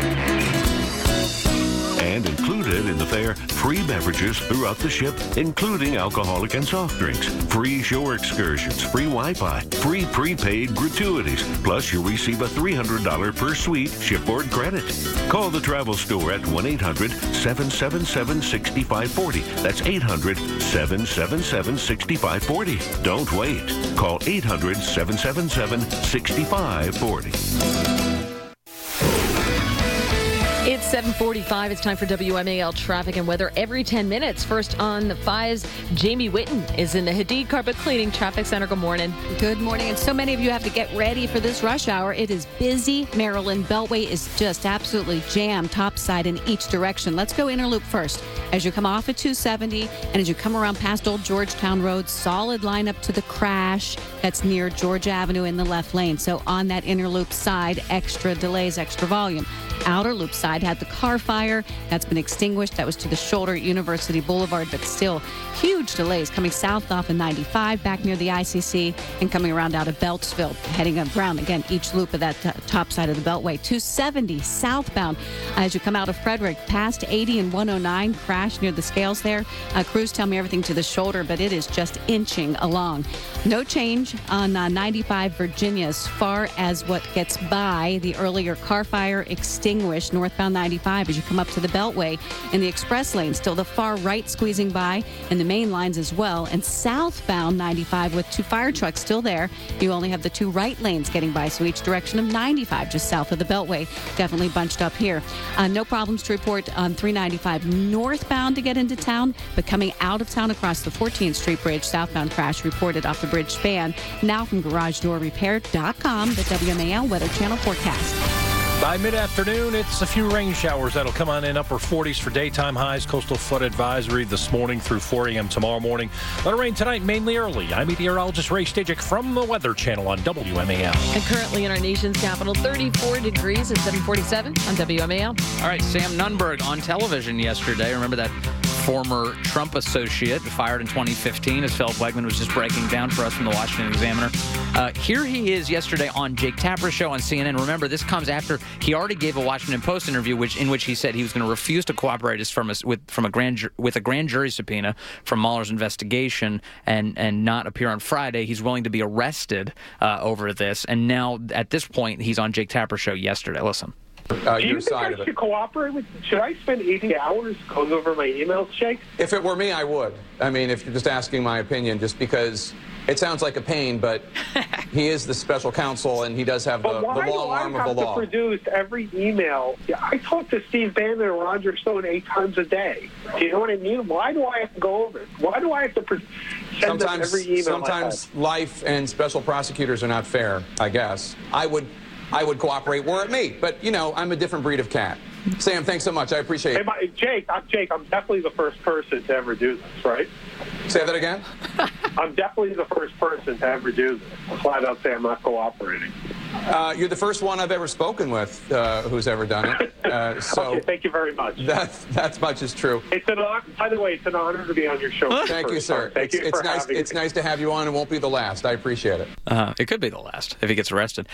And included in the fare, free beverages throughout the ship, including alcoholic and soft drinks, free shore excursions, free Wi-Fi, free prepaid gratuities, plus you'll receive a $300 per suite shipboard credit. Call the Travel Store at 1-800-777-6540. That's 800-777-6540. Don't wait. Call 800-777-6540. It's 7:45, it's time for WMAL traffic and weather every 10 minutes. First on the 5s, Jamie Whitten is in the Hadid Carpet Cleaning Traffic Center. Good morning. Good morning. And so many of you have to get ready for this rush hour. It is busy. Maryland Beltway is just absolutely jammed topside in each direction. Let's go inner loop first. As you come off at 270 and as you come around past Old Georgetown Road, solid line up to the crash that's near Georgia Avenue in the left lane. So on that inner loop side, extra delays, extra volume. Outer loop side had the car fire. That's been extinguished. That was to the shoulder at University Boulevard, but still huge delays coming south off of 95 back near the ICC and coming around out of Beltsville, heading around again each loop of that top side of the Beltway. 270 southbound as you come out of Frederick past 80 and 109, crash near the scales there. Crews tell me everything to the shoulder, but it is just inching along. No change on 95 Virginia as far as what gets by the earlier car fire extinguished northbound 95 as you come up to the Beltway in the express lane. Still the far right squeezing by and the main lines as well. And southbound 95 with 2 fire trucks still there. You only have the 2 right lanes getting by, so each direction of 95 just south of the Beltway. Definitely bunched up here. No problems to report on 395 northbound to get into town, but coming out of town across the 14th Street Bridge, southbound crash reported off the bridge span. Now from GarageDoorRepair.com, the WMAL Weather Channel forecast. By mid-afternoon, it's a few rain showers that'll come on in upper 40s for daytime highs. Coastal flood advisory this morning through 4 a.m. tomorrow morning. A lot of rain tonight, mainly early. I'm meteorologist Ray Stajic from the Weather Channel on WMAL. And currently in our nation's capital, 34 degrees at 7:47 on WMAL. All right, Sam Nunberg on television yesterday. Remember that former Trump associate fired in 2015, as Philip Wegman was just breaking down for us from the Washington Examiner. Here he is yesterday on Jake Tapper's show on CNN. Remember, this comes after he already gave a Washington Post interview in which he said he was going to refuse to cooperate with a grand jury subpoena from Mueller's investigation and not appear on Friday. He's willing to be arrested over this. And now, at this point, he's on Jake Tapper's show yesterday. Listen. Do you think I should cooperate with? Should I spend 80 hours going over my emails, Jake? If it were me, I would. I mean, if you're just asking my opinion, just because it sounds like a pain, but he is the special counsel and he does have the long arm of the law. Why do I have to produce every email? I talk to Steve Bannon and Roger Stone 8 times a day. Do you know what I mean? Why do I have to go over it? Why do I have to send them every email? Sometimes life and special prosecutors are not fair, I guess. I would cooperate were it me, but, you know, I'm a different breed of cat. Sam, thanks so much. I appreciate it. Hey, Jake, I'm definitely the first person to ever do this, right? Say that again? I'm definitely the first person to ever do this. Flat out say I'm not cooperating. You're the first one I've ever spoken with who's ever done it. Okay, thank you very much. That's much is true. It's an honor. By the way, it's an honor to be on your show. Thank you, sir. It's nice to have you on. It won't be the last. I appreciate it. It could be the last if he gets arrested.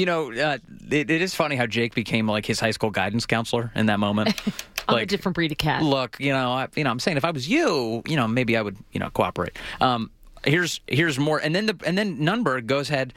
It is funny how Jake became like his high school guidance counselor in that moment. I'm a different breed of cat. Look, I'm saying if I was you, maybe I would, cooperate. Here's more, and then Nunberg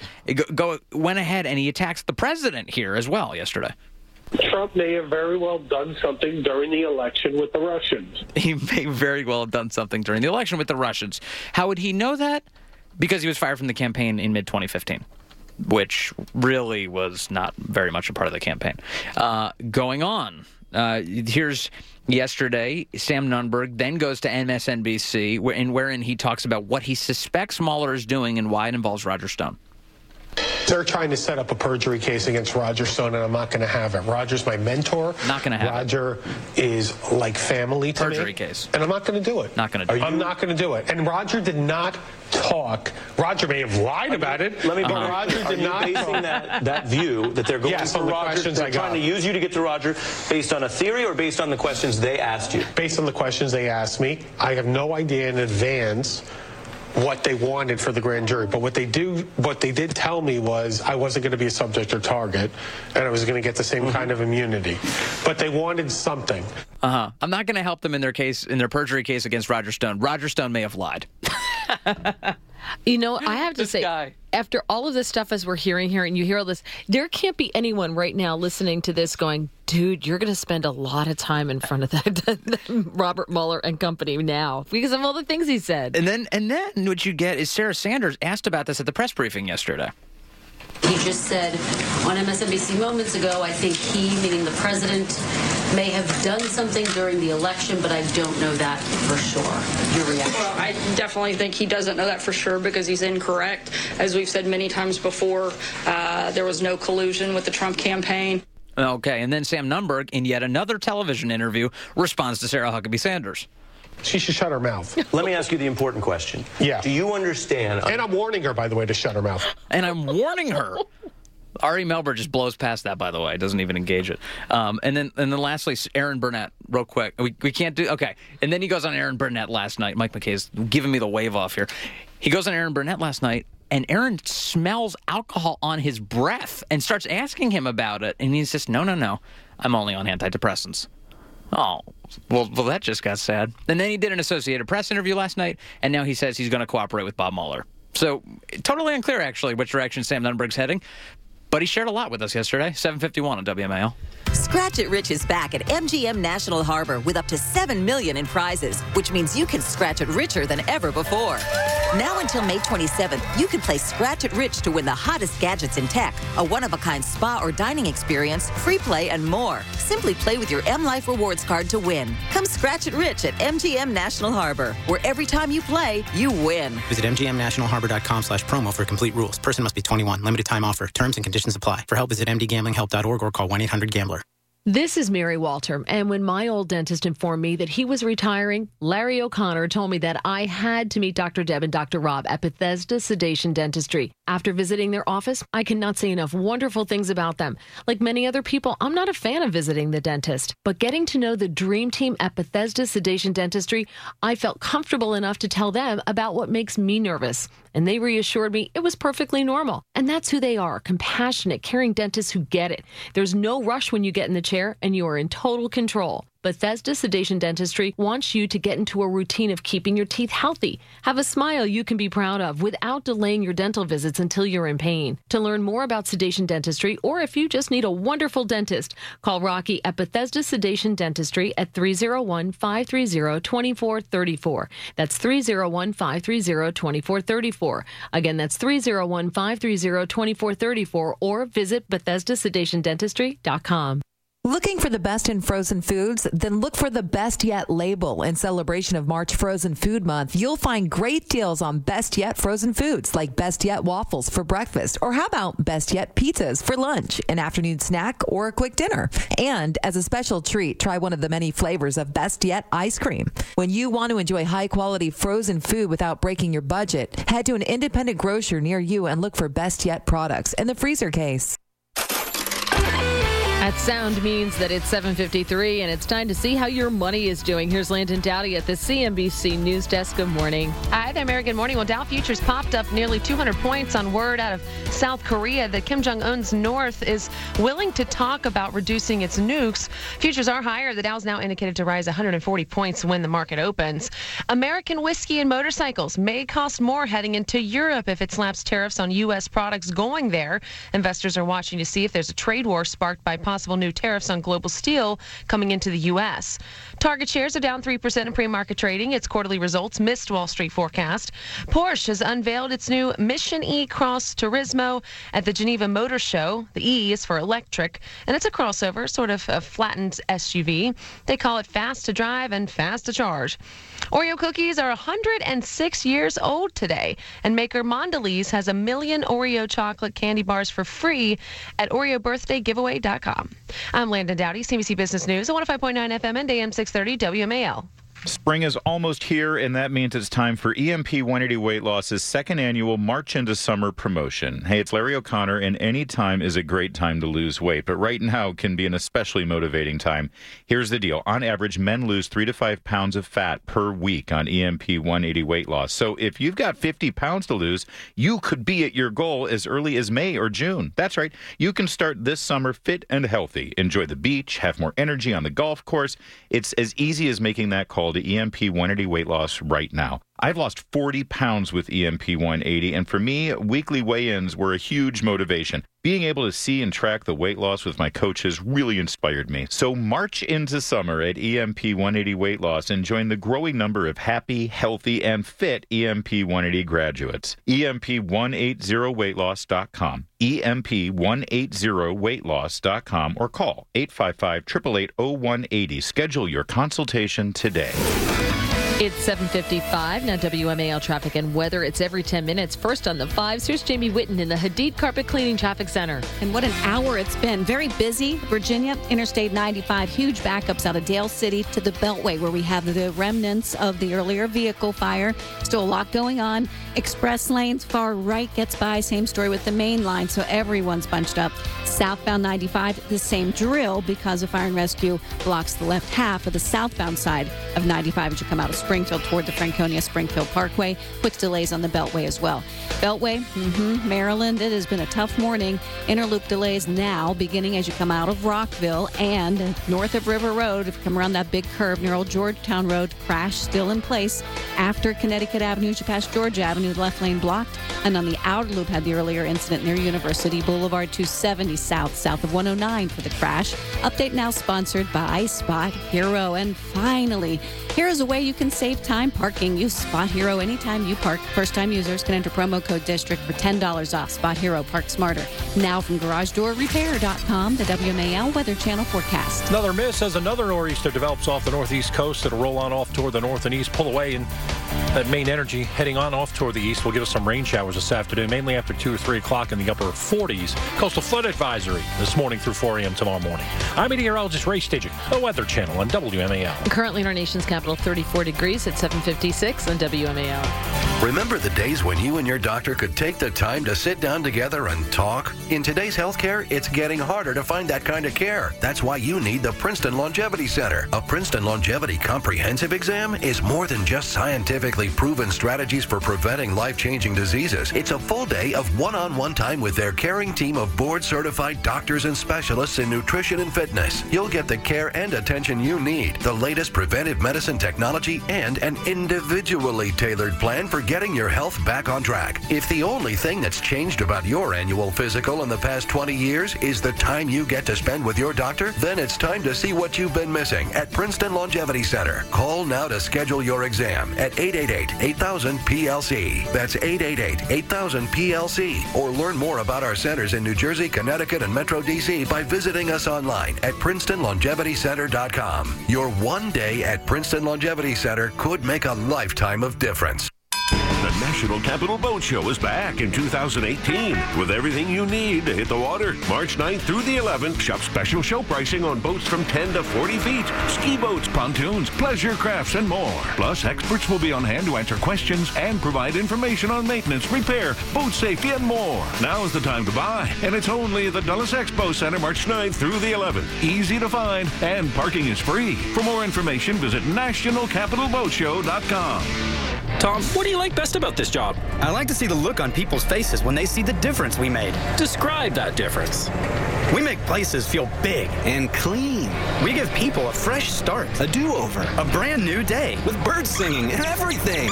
went ahead and he attacks the president here as well yesterday. Trump may have very well done something during the election with the Russians. He may very well have done something during the election with the Russians. How would he know that? Because he was fired from the campaign in mid-2015, which really was not very much a part of the campaign. Going on, here's yesterday, Sam Nunberg then goes to MSNBC, wherein he talks about what he suspects Mueller is doing and why it involves Roger Stone. They're trying to set up a perjury case against Roger Stone, and I'm not going to have it. Roger's my mentor. Not going to have Roger is like family to me. Perjury case. And I'm not going to do it. Not going to do it. I'm not going to do it. And Roger did not talk. Roger may have lied about it. Let me but Roger did not basing that view that they're going to Roger, they're trying to use you to get to Roger based on a theory or based on the questions they asked you? Based on the questions they asked me. I have no idea in advance what they wanted for the grand jury. But what they did tell me was I wasn't going to be a subject or target, and I was going to get the same kind of immunity. But they wanted something. I'm not going to help them in their perjury case against Roger Stone. Roger Stone may have lied. I have to say, after all of this stuff as we're hearing here, and you hear all this, there can't be anyone right now listening to this going, dude, you're going to spend a lot of time in front of that Robert Mueller and company now because of all the things he said. And then what you get is Sarah Sanders asked about this at the press briefing yesterday. He just said on MSNBC moments ago, I think he, meaning the president, may have done something during the election, but I don't know that for sure. Your reaction? Well, I definitely think he doesn't know that for sure because he's incorrect. As we've said many times before, there was no collusion with the Trump campaign. Okay, and then Sam Nunberg, in yet another television interview, responds to Sarah Huckabee Sanders. She should shut her mouth. Let me ask you the important question. Yeah. Do you understand? And I'm warning her, by the way, to shut her mouth. And I'm warning her. Ari Melber just blows past that, by the way. Doesn't even engage it. And then lastly, Aaron Burnett, real quick. We can't do... Okay. And then he goes on Aaron Burnett last night. Mike McKay's giving me the wave off here. He goes on Aaron Burnett last night, and Aaron smells alcohol on his breath and starts asking him about it. And he says, no, I'm only on antidepressants. Oh, well, that just got sad. And then he did an Associated Press interview last night, and now he says he's going to cooperate with Bob Mueller. So totally unclear, actually, which direction Sam Nunberg's heading. But he shared a lot with us yesterday, 7:51 on WMAL. Scratch It Rich is back at MGM National Harbor with up to $7 million in prizes, which means you can scratch it richer than ever before. Now until May 27th, you can play Scratch It Rich to win the hottest gadgets in tech, a one-of-a-kind spa or dining experience, free play, and more. Simply play with your M Life Rewards card to win. Come Scratch It Rich at MGM National Harbor, where every time you play, you win. Visit mgmnationalharbor.com/promo for complete rules. Person must be 21. Limited time offer. Terms and conditions apply. For help, visit mdgamblinghelp.org or call 1-800-GAMBLER. This is Mary Walter, and when my old dentist informed me that he was retiring, Larry O'Connor told me that I had to meet Dr. Deb and Dr. Rob at Bethesda Sedation Dentistry. After visiting their office, I cannot say enough wonderful things about them. Like many other people, I'm not a fan of visiting the dentist, but getting to know the dream team at Bethesda Sedation Dentistry, I felt comfortable enough to tell them about what makes me nervous. And they reassured me it was perfectly normal. And that's who they are, compassionate, caring dentists who get it. There's no rush when you get in the chair, and you are in total control. Bethesda Sedation Dentistry wants you to get into a routine of keeping your teeth healthy. Have a smile you can be proud of without delaying your dental visits until you're in pain. To learn more about sedation dentistry, or if you just need a wonderful dentist, call Rocky at Bethesda Sedation Dentistry at 301-530-2434. That's 301-530-2434. Again, that's 301-530-2434, or visit BethesdaSedationDentistry.com. Looking for the best in frozen foods? Then look for the Best Yet label. In celebration of March Frozen Food Month, you'll find great deals on Best Yet frozen foods, like Best Yet waffles for breakfast, or how about Best Yet pizzas for lunch, an afternoon snack, or a quick dinner. And as a special treat, try one of the many flavors of Best Yet ice cream. When you want to enjoy high-quality frozen food without breaking your budget, head to an independent grocer near you and look for Best Yet products in the freezer case. That sound means that it's 7:53, and it's time to see how your money is doing. Here's Landon Dowdy at the CNBC News Desk. Good morning. Hi there, Mary. Good morning. Well, Dow futures popped up nearly 200 points on word out of South Korea that Kim Jong-un's North is willing to talk about reducing its nukes. Futures are higher. The Dow's now indicated to rise 140 points when the market opens. American whiskey and motorcycles may cost more heading into Europe if it slaps tariffs on U.S. products going there. Investors are watching to see if there's a trade war sparked by possible new tariffs on global steel coming into the U.S. Target shares are down 3% in pre-market trading. Its quarterly results missed Wall Street forecast. Porsche has unveiled its new Mission E-Cross Turismo at the Geneva Motor Show. The E is for electric, and it's a crossover, sort of a flattened SUV. They call it fast to drive and fast to charge. Oreo cookies are 106 years old today, and maker Mondelez has 1 million Oreo chocolate candy bars for free at OreoBirthdayGiveaway.com. I'm Landon Dowdy, CNBC Business News, at 105.9 FM and AM 630 WMAL. Spring is almost here, and that means it's time for EMP 180 Weight Loss's second annual March into Summer promotion. Hey, it's Larry O'Connor, and any time is a great time to lose weight, but right now can be an especially motivating time. Here's the deal. On average, men lose 3 to 5 pounds of fat per week on EMP 180 Weight Loss. So if you've got 50 pounds to lose, you could be at your goal as early as May or June. That's right. You can start this summer fit and healthy. Enjoy the beach, have more energy on the golf course. It's as easy as making that call to EMP 180 Weight Loss right now. I've lost 40 pounds with EMP 180, and for me, weekly weigh-ins were a huge motivation. Being able to see and track the weight loss with my coaches really inspired me. So march into summer at EMP 180 Weight Loss and join the growing number of happy, healthy, and fit EMP 180 graduates. EMP180weightloss.com. EMP180weightloss.com or call 855-888-0180. Schedule your consultation today. It's 7:55. Now WMAL traffic and weather. It's every 10 minutes. First on the 5s, here's Jamie Whitten in the Hadid Carpet Cleaning Traffic Center. And what an hour it's been. Very busy. Virginia, Interstate 95, huge backups out of Dale City to the Beltway where we have the remnants of the earlier vehicle fire. Still a lot going on. Express lanes, far right gets by. Same story with the main line, so everyone's bunched up. Southbound 95, the same drill because a fire and rescue blocks the left half of the southbound side of 95 as you come out of Springfield toward the Franconia-Springfield Parkway. Puts delays on the Beltway as well. Beltway, Maryland, it has been a tough morning. Interloop delays now beginning as you come out of Rockville and north of River Road. If you come around that big curve near Old Georgetown Road, crash still in place. After Connecticut Avenue, as you pass Georgia Avenue, the left lane blocked. And on the outer loop had the earlier incident near University Boulevard 270 south of 109 for the crash. Update now sponsored by Spot Hero. And finally, here is a way you can save time parking. Use Spot Hero anytime you park. First-time users can enter promo code DISTRICT for $10 off. Spot Hero, park smarter. Now from GarageDoorRepair.com, the WMAL Weather Channel forecast. Another miss as another nor'easter develops off the northeast coast. It'll roll on off toward the north and east, pull away, and that main energy heading on off toward the east will give us some rain showers this afternoon, mainly after 2 or 3 o'clock in the upper 40s. Coastal flood advisory this morning through 4 a.m. tomorrow morning. I'm meteorologist Ray Stidgen, the Weather Channel on WMAL. Currently in our nation's capital, 34 degrees at 7:56 on WMAL. Remember the days when you and your doctor could take the time to sit down together and talk? In today's healthcare, it's getting harder to find that kind of care. That's why you need the Princeton Longevity Center. A Princeton Longevity Comprehensive Exam is more than just scientifically proven strategies for preventing life-changing diseases. It's a full day of one-on-one time with their caring team of board-certified doctors and specialists in nutrition and fitness. You'll get the care and attention you need, the latest preventive medicine technology, and an individually tailored plan for getting your health back on track. If the only thing that's changed about your annual physical in the past 20 years is the time you get to spend with your doctor, then it's time to see what you've been missing at Princeton Longevity Center. Call now to schedule your exam at 888-8000-PLC. That's 888-8000-PLC. Or learn more about our centers in New Jersey, Connecticut, and Metro D.C. by visiting us online at PrincetonLongevityCenter.com. Your one day at Princeton Longevity Center could make a lifetime of difference. The National Capital Boat Show is back in 2018 with everything you need to hit the water. March 9th through the 11th, shop special show pricing on boats from 10 to 40 feet, ski boats, pontoons, pleasure crafts, and more. Plus, experts will be on hand to answer questions and provide information on maintenance, repair, boat safety, and more. Now's the time to buy, and it's only at the Dulles Expo Center March 9th through the 11th. Easy to find, and parking is free. For more information, visit nationalcapitalboatshow.com. Tom, what do you like best about this job? I like to see the look on people's faces when they see the difference we made. Describe that difference. We make places feel big and clean. We give people a fresh start, a do-over, a brand new day with birds singing and everything.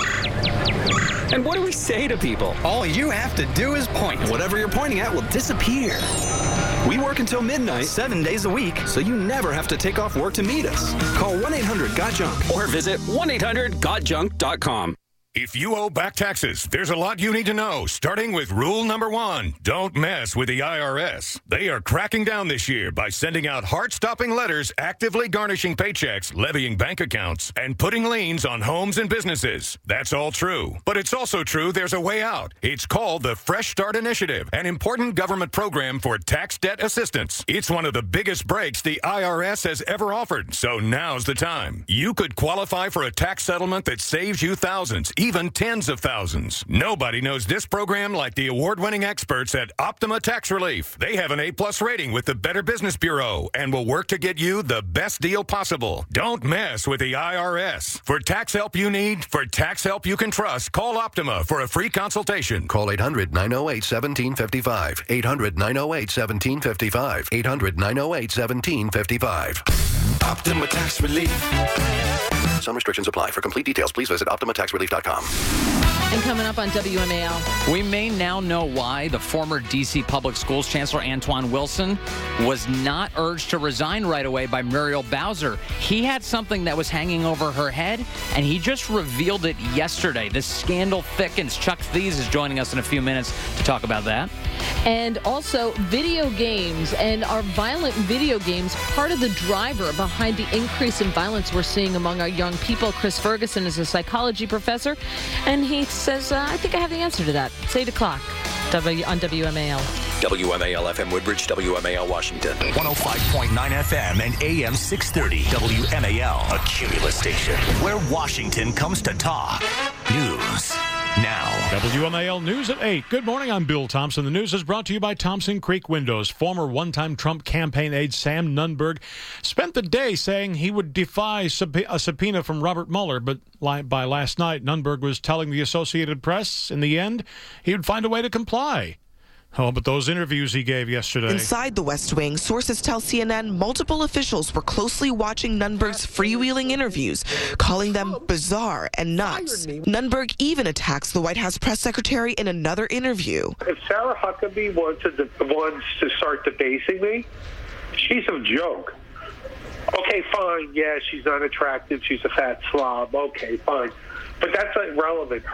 And what do we say to people? All you have to do is point. Whatever you're pointing at will disappear. We work until midnight, 7 days a week, so you never have to take off work to meet us. Call 1-800-GOT-JUNK or visit 1-800-GOT-JUNK.com. If you owe back taxes, there's a lot you need to know, starting with rule number 1. Don't mess with the IRS. They are cracking down this year by sending out heart-stopping letters actively garnishing paychecks, levying bank accounts, and putting liens on homes and businesses. That's all true. But it's also true there's a way out. It's called the Fresh Start Initiative, an important government program for tax debt assistance. It's one of the biggest breaks the IRS has ever offered, so now's the time. You could qualify for a tax settlement that saves you thousands, even tens of thousands. Nobody knows this program like the award-winning experts at Optima Tax Relief. They have an A+ rating with the Better Business Bureau and will work to get you the best deal possible. Don't mess with the IRS. For tax help you need, for tax help you can trust, call Optima for a free consultation. Call 800-908-1755. 800-908-1755. 800-908-1755. Optima Tax Relief. Some restrictions apply. For complete details, please visit OptimaTaxRelief.com. And coming up on WMAL. We may now know why the former D.C. Public Schools Chancellor Antoine Wilson was not urged to resign right away by Muriel Bowser. He had something that was hanging over her head, and he just revealed it yesterday. This scandal thickens. Chuck Thies is joining us in a few minutes to talk about that. And also video games, and are violent video games part of the driver behind the increase in violence we're seeing among our young people? Chris Ferguson is a psychology professor, and he says, I think I have the answer to that. It's 8 o'clock on WMAL. WMAL FM Woodbridge, WMAL Washington. 105.9 FM and AM 630 WMAL, a Cumulus station where Washington comes to talk. News now. WMAL News at 8. Good morning, I'm Bill Thompson. The news is brought to you by Thompson Creek Windows. Former one-time Trump campaign aide Sam Nunberg spent the day saying he would defy a subpoena from Robert Mueller, but by last night, Nunberg was telling the Associated Press, in the end, he would find a way to comply. Oh, but those interviews he gave yesterday. Inside the West Wing, sources tell CNN multiple officials were closely watching Nunberg's freewheeling interviews, calling them bizarre and nuts. Nunberg even attacks the White House press secretary in another interview. If Sarah Huckabee wants to start debasing me, she's a joke. Okay, fine. Yeah, she's unattractive. She's a fat slob. Okay, fine. But that's irrelevant.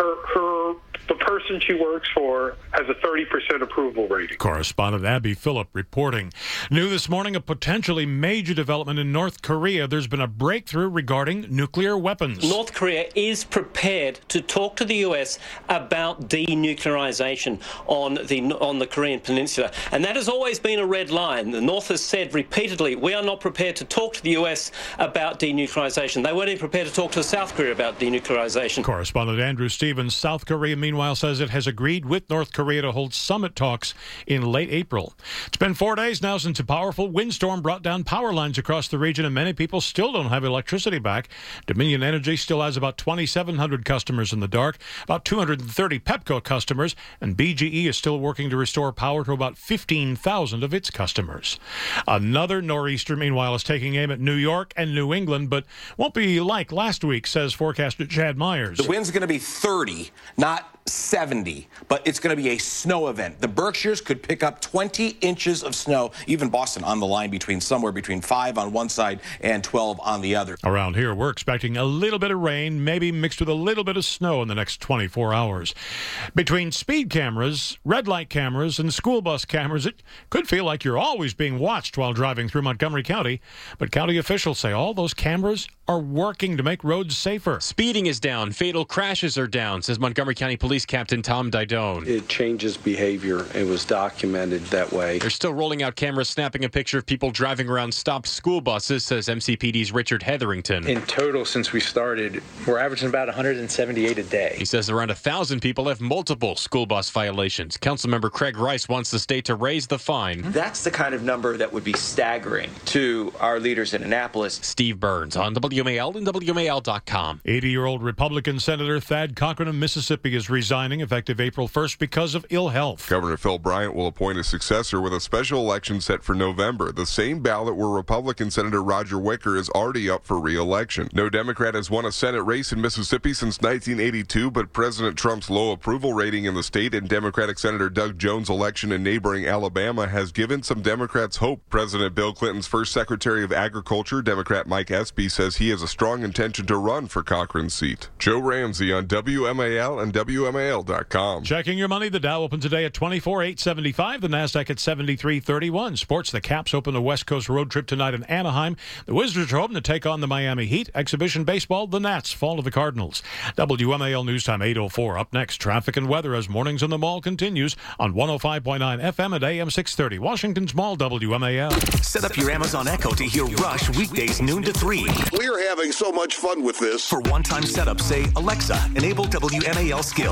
The person she works for has a 30% approval rating. Correspondent Abby Phillip reporting. New this morning, a potentially major development in North Korea. There's been a breakthrough regarding nuclear weapons. North Korea is prepared to talk to the U.S. about denuclearization on the Korean Peninsula. And that has always been a red line. The North has said repeatedly, we are not prepared to talk to the U.S. about denuclearization. They weren't even prepared to talk to South Korea about denuclearization. Correspondent Andrew Stevens. South Korea, meanwhile, says it has agreed with North Korea to hold summit talks in late April. It's been 4 days now since a powerful windstorm brought down power lines across the region, and many people still don't have electricity back. Dominion Energy still has about 2,700 customers in the dark, about 230 Pepco customers, and BGE is still working to restore power to about 15,000 of its customers. Another nor'easter, meanwhile, is taking aim at New York and New England, but won't be like last week, says forecaster Chad Myers. The wind's going to be 30, not 70, but it's going to be a snow event. The Berkshires could pick up 20 inches of snow, even Boston on the line somewhere between 5 on one side and 12 on the other. Around here, we're expecting a little bit of rain, maybe mixed with a little bit of snow in the next 24 hours. Between speed cameras, red light cameras, and school bus cameras, it could feel like you're always being watched while driving through Montgomery County, but county officials say all those cameras are working to make roads safer. Speeding is down. Fatal crashes are down, says Montgomery County Police Captain Tom Didone. It changes behavior. It was documented that way. They're still rolling out cameras snapping a picture of people driving around stopped school buses, says MCPD's Richard Hetherington. In total, since we started, we're averaging about 178 a day. He says around 1,000 people have multiple school bus violations. Councilmember Craig Rice wants the state to raise the fine. That's the kind of number that would be staggering to our leaders in Annapolis. Steve Burns on WMAL and WMAL.com. 80-year-old Republican Senator Thad Cochran of Mississippi is resigning effective April 1st because of ill health. Governor Phil Bryant will appoint a successor with a special election set for November, the same ballot where Republican Senator Roger Wicker is already up for re-election. No Democrat has won a Senate race in Mississippi since 1982, but President Trump's low approval rating in the state and Democratic Senator Doug Jones' election in neighboring Alabama has given some Democrats hope. President Bill Clinton's first Secretary of Agriculture, Democrat Mike Espy, says he has a strong intention to run for Cochran's seat. Joe Ramsey on WMAL and WMAL.com. Checking your money, the Dow opened today at 24,875, the Nasdaq at 73.31. Sports, the Caps open a West Coast road trip tonight in Anaheim. The Wizards are hoping to take on the Miami Heat. Exhibition baseball, the Nats fall to the Cardinals. WMAL News Time 8:04. Up next, traffic and weather as Mornings in the Mall continues on 105.9 FM at AM 630. Washington's Mall, WMAL. Set up your Amazon Echo to hear Rush weekdays noon to 3. We are having so much fun with this. For one-time setup, say, Alexa, enable WMAL skills.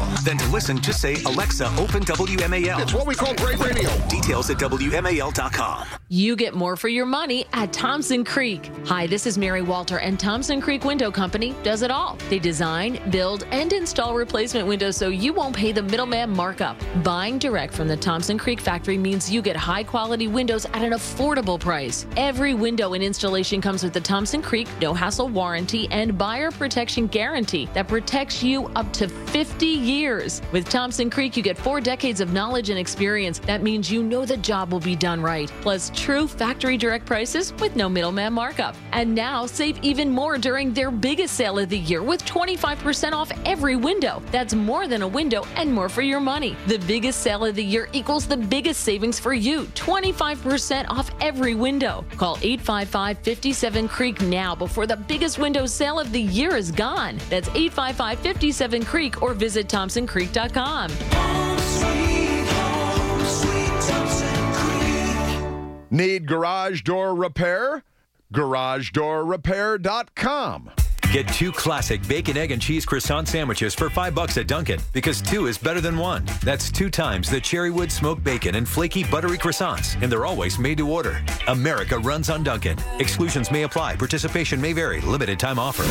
Then to listen, just say, Alexa, open WMAL. It's what we call great radio. Details at WMAL.com. You get more for your money at Thompson Creek. Hi, this is Mary Walter, and Thompson Creek Window Company does it all. They design, build, and install replacement windows so you won't pay the middleman markup. Buying direct from the Thompson Creek factory means you get high-quality windows at an affordable price. Every window and installation comes with the Thompson Creek no-hassle warranty and buyer protection guarantee that protects you up to 50 years. With Thompson Creek, you get 4 decades of knowledge and experience. That means you know the job will be done right. Plus, true factory direct prices with no middleman markup. And now, save even more during their biggest sale of the year with 25% off every window. That's more than a window and more for your money. The biggest sale of the year equals the biggest savings for you. 25% off every window. Call 855-57-CREEK now before the biggest window sale of the year is gone. That's 855-57-CREEK or visit ThompsonCreek.com. Need garage door repair? GarageDoorRepair.com. Get 2 classic bacon, egg, and cheese croissant sandwiches for $5 at Dunkin', because 2 is better than 1. That's 2 times the Cherrywood smoked bacon and flaky buttery croissants, and they're always made to order. America runs on Dunkin'. Exclusions may apply. Participation may vary. Limited time offer.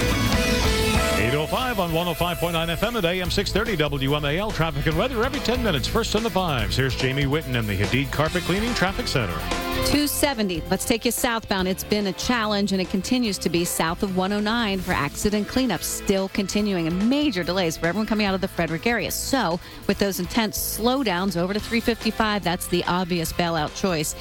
8:05 on 105.9 FM at AM 630 WMAL. Traffic and weather every 10 minutes. First on the 5s. Here's Jamie Whitten in the Hadid Carpet Cleaning Traffic Center. 270. Let's take you southbound. It's been a challenge, and it continues to be south of 109 for accident cleanup. Still continuing, and major delays for everyone coming out of the Frederick area. So with those intense slowdowns over to 355, that's the obvious bailout choice.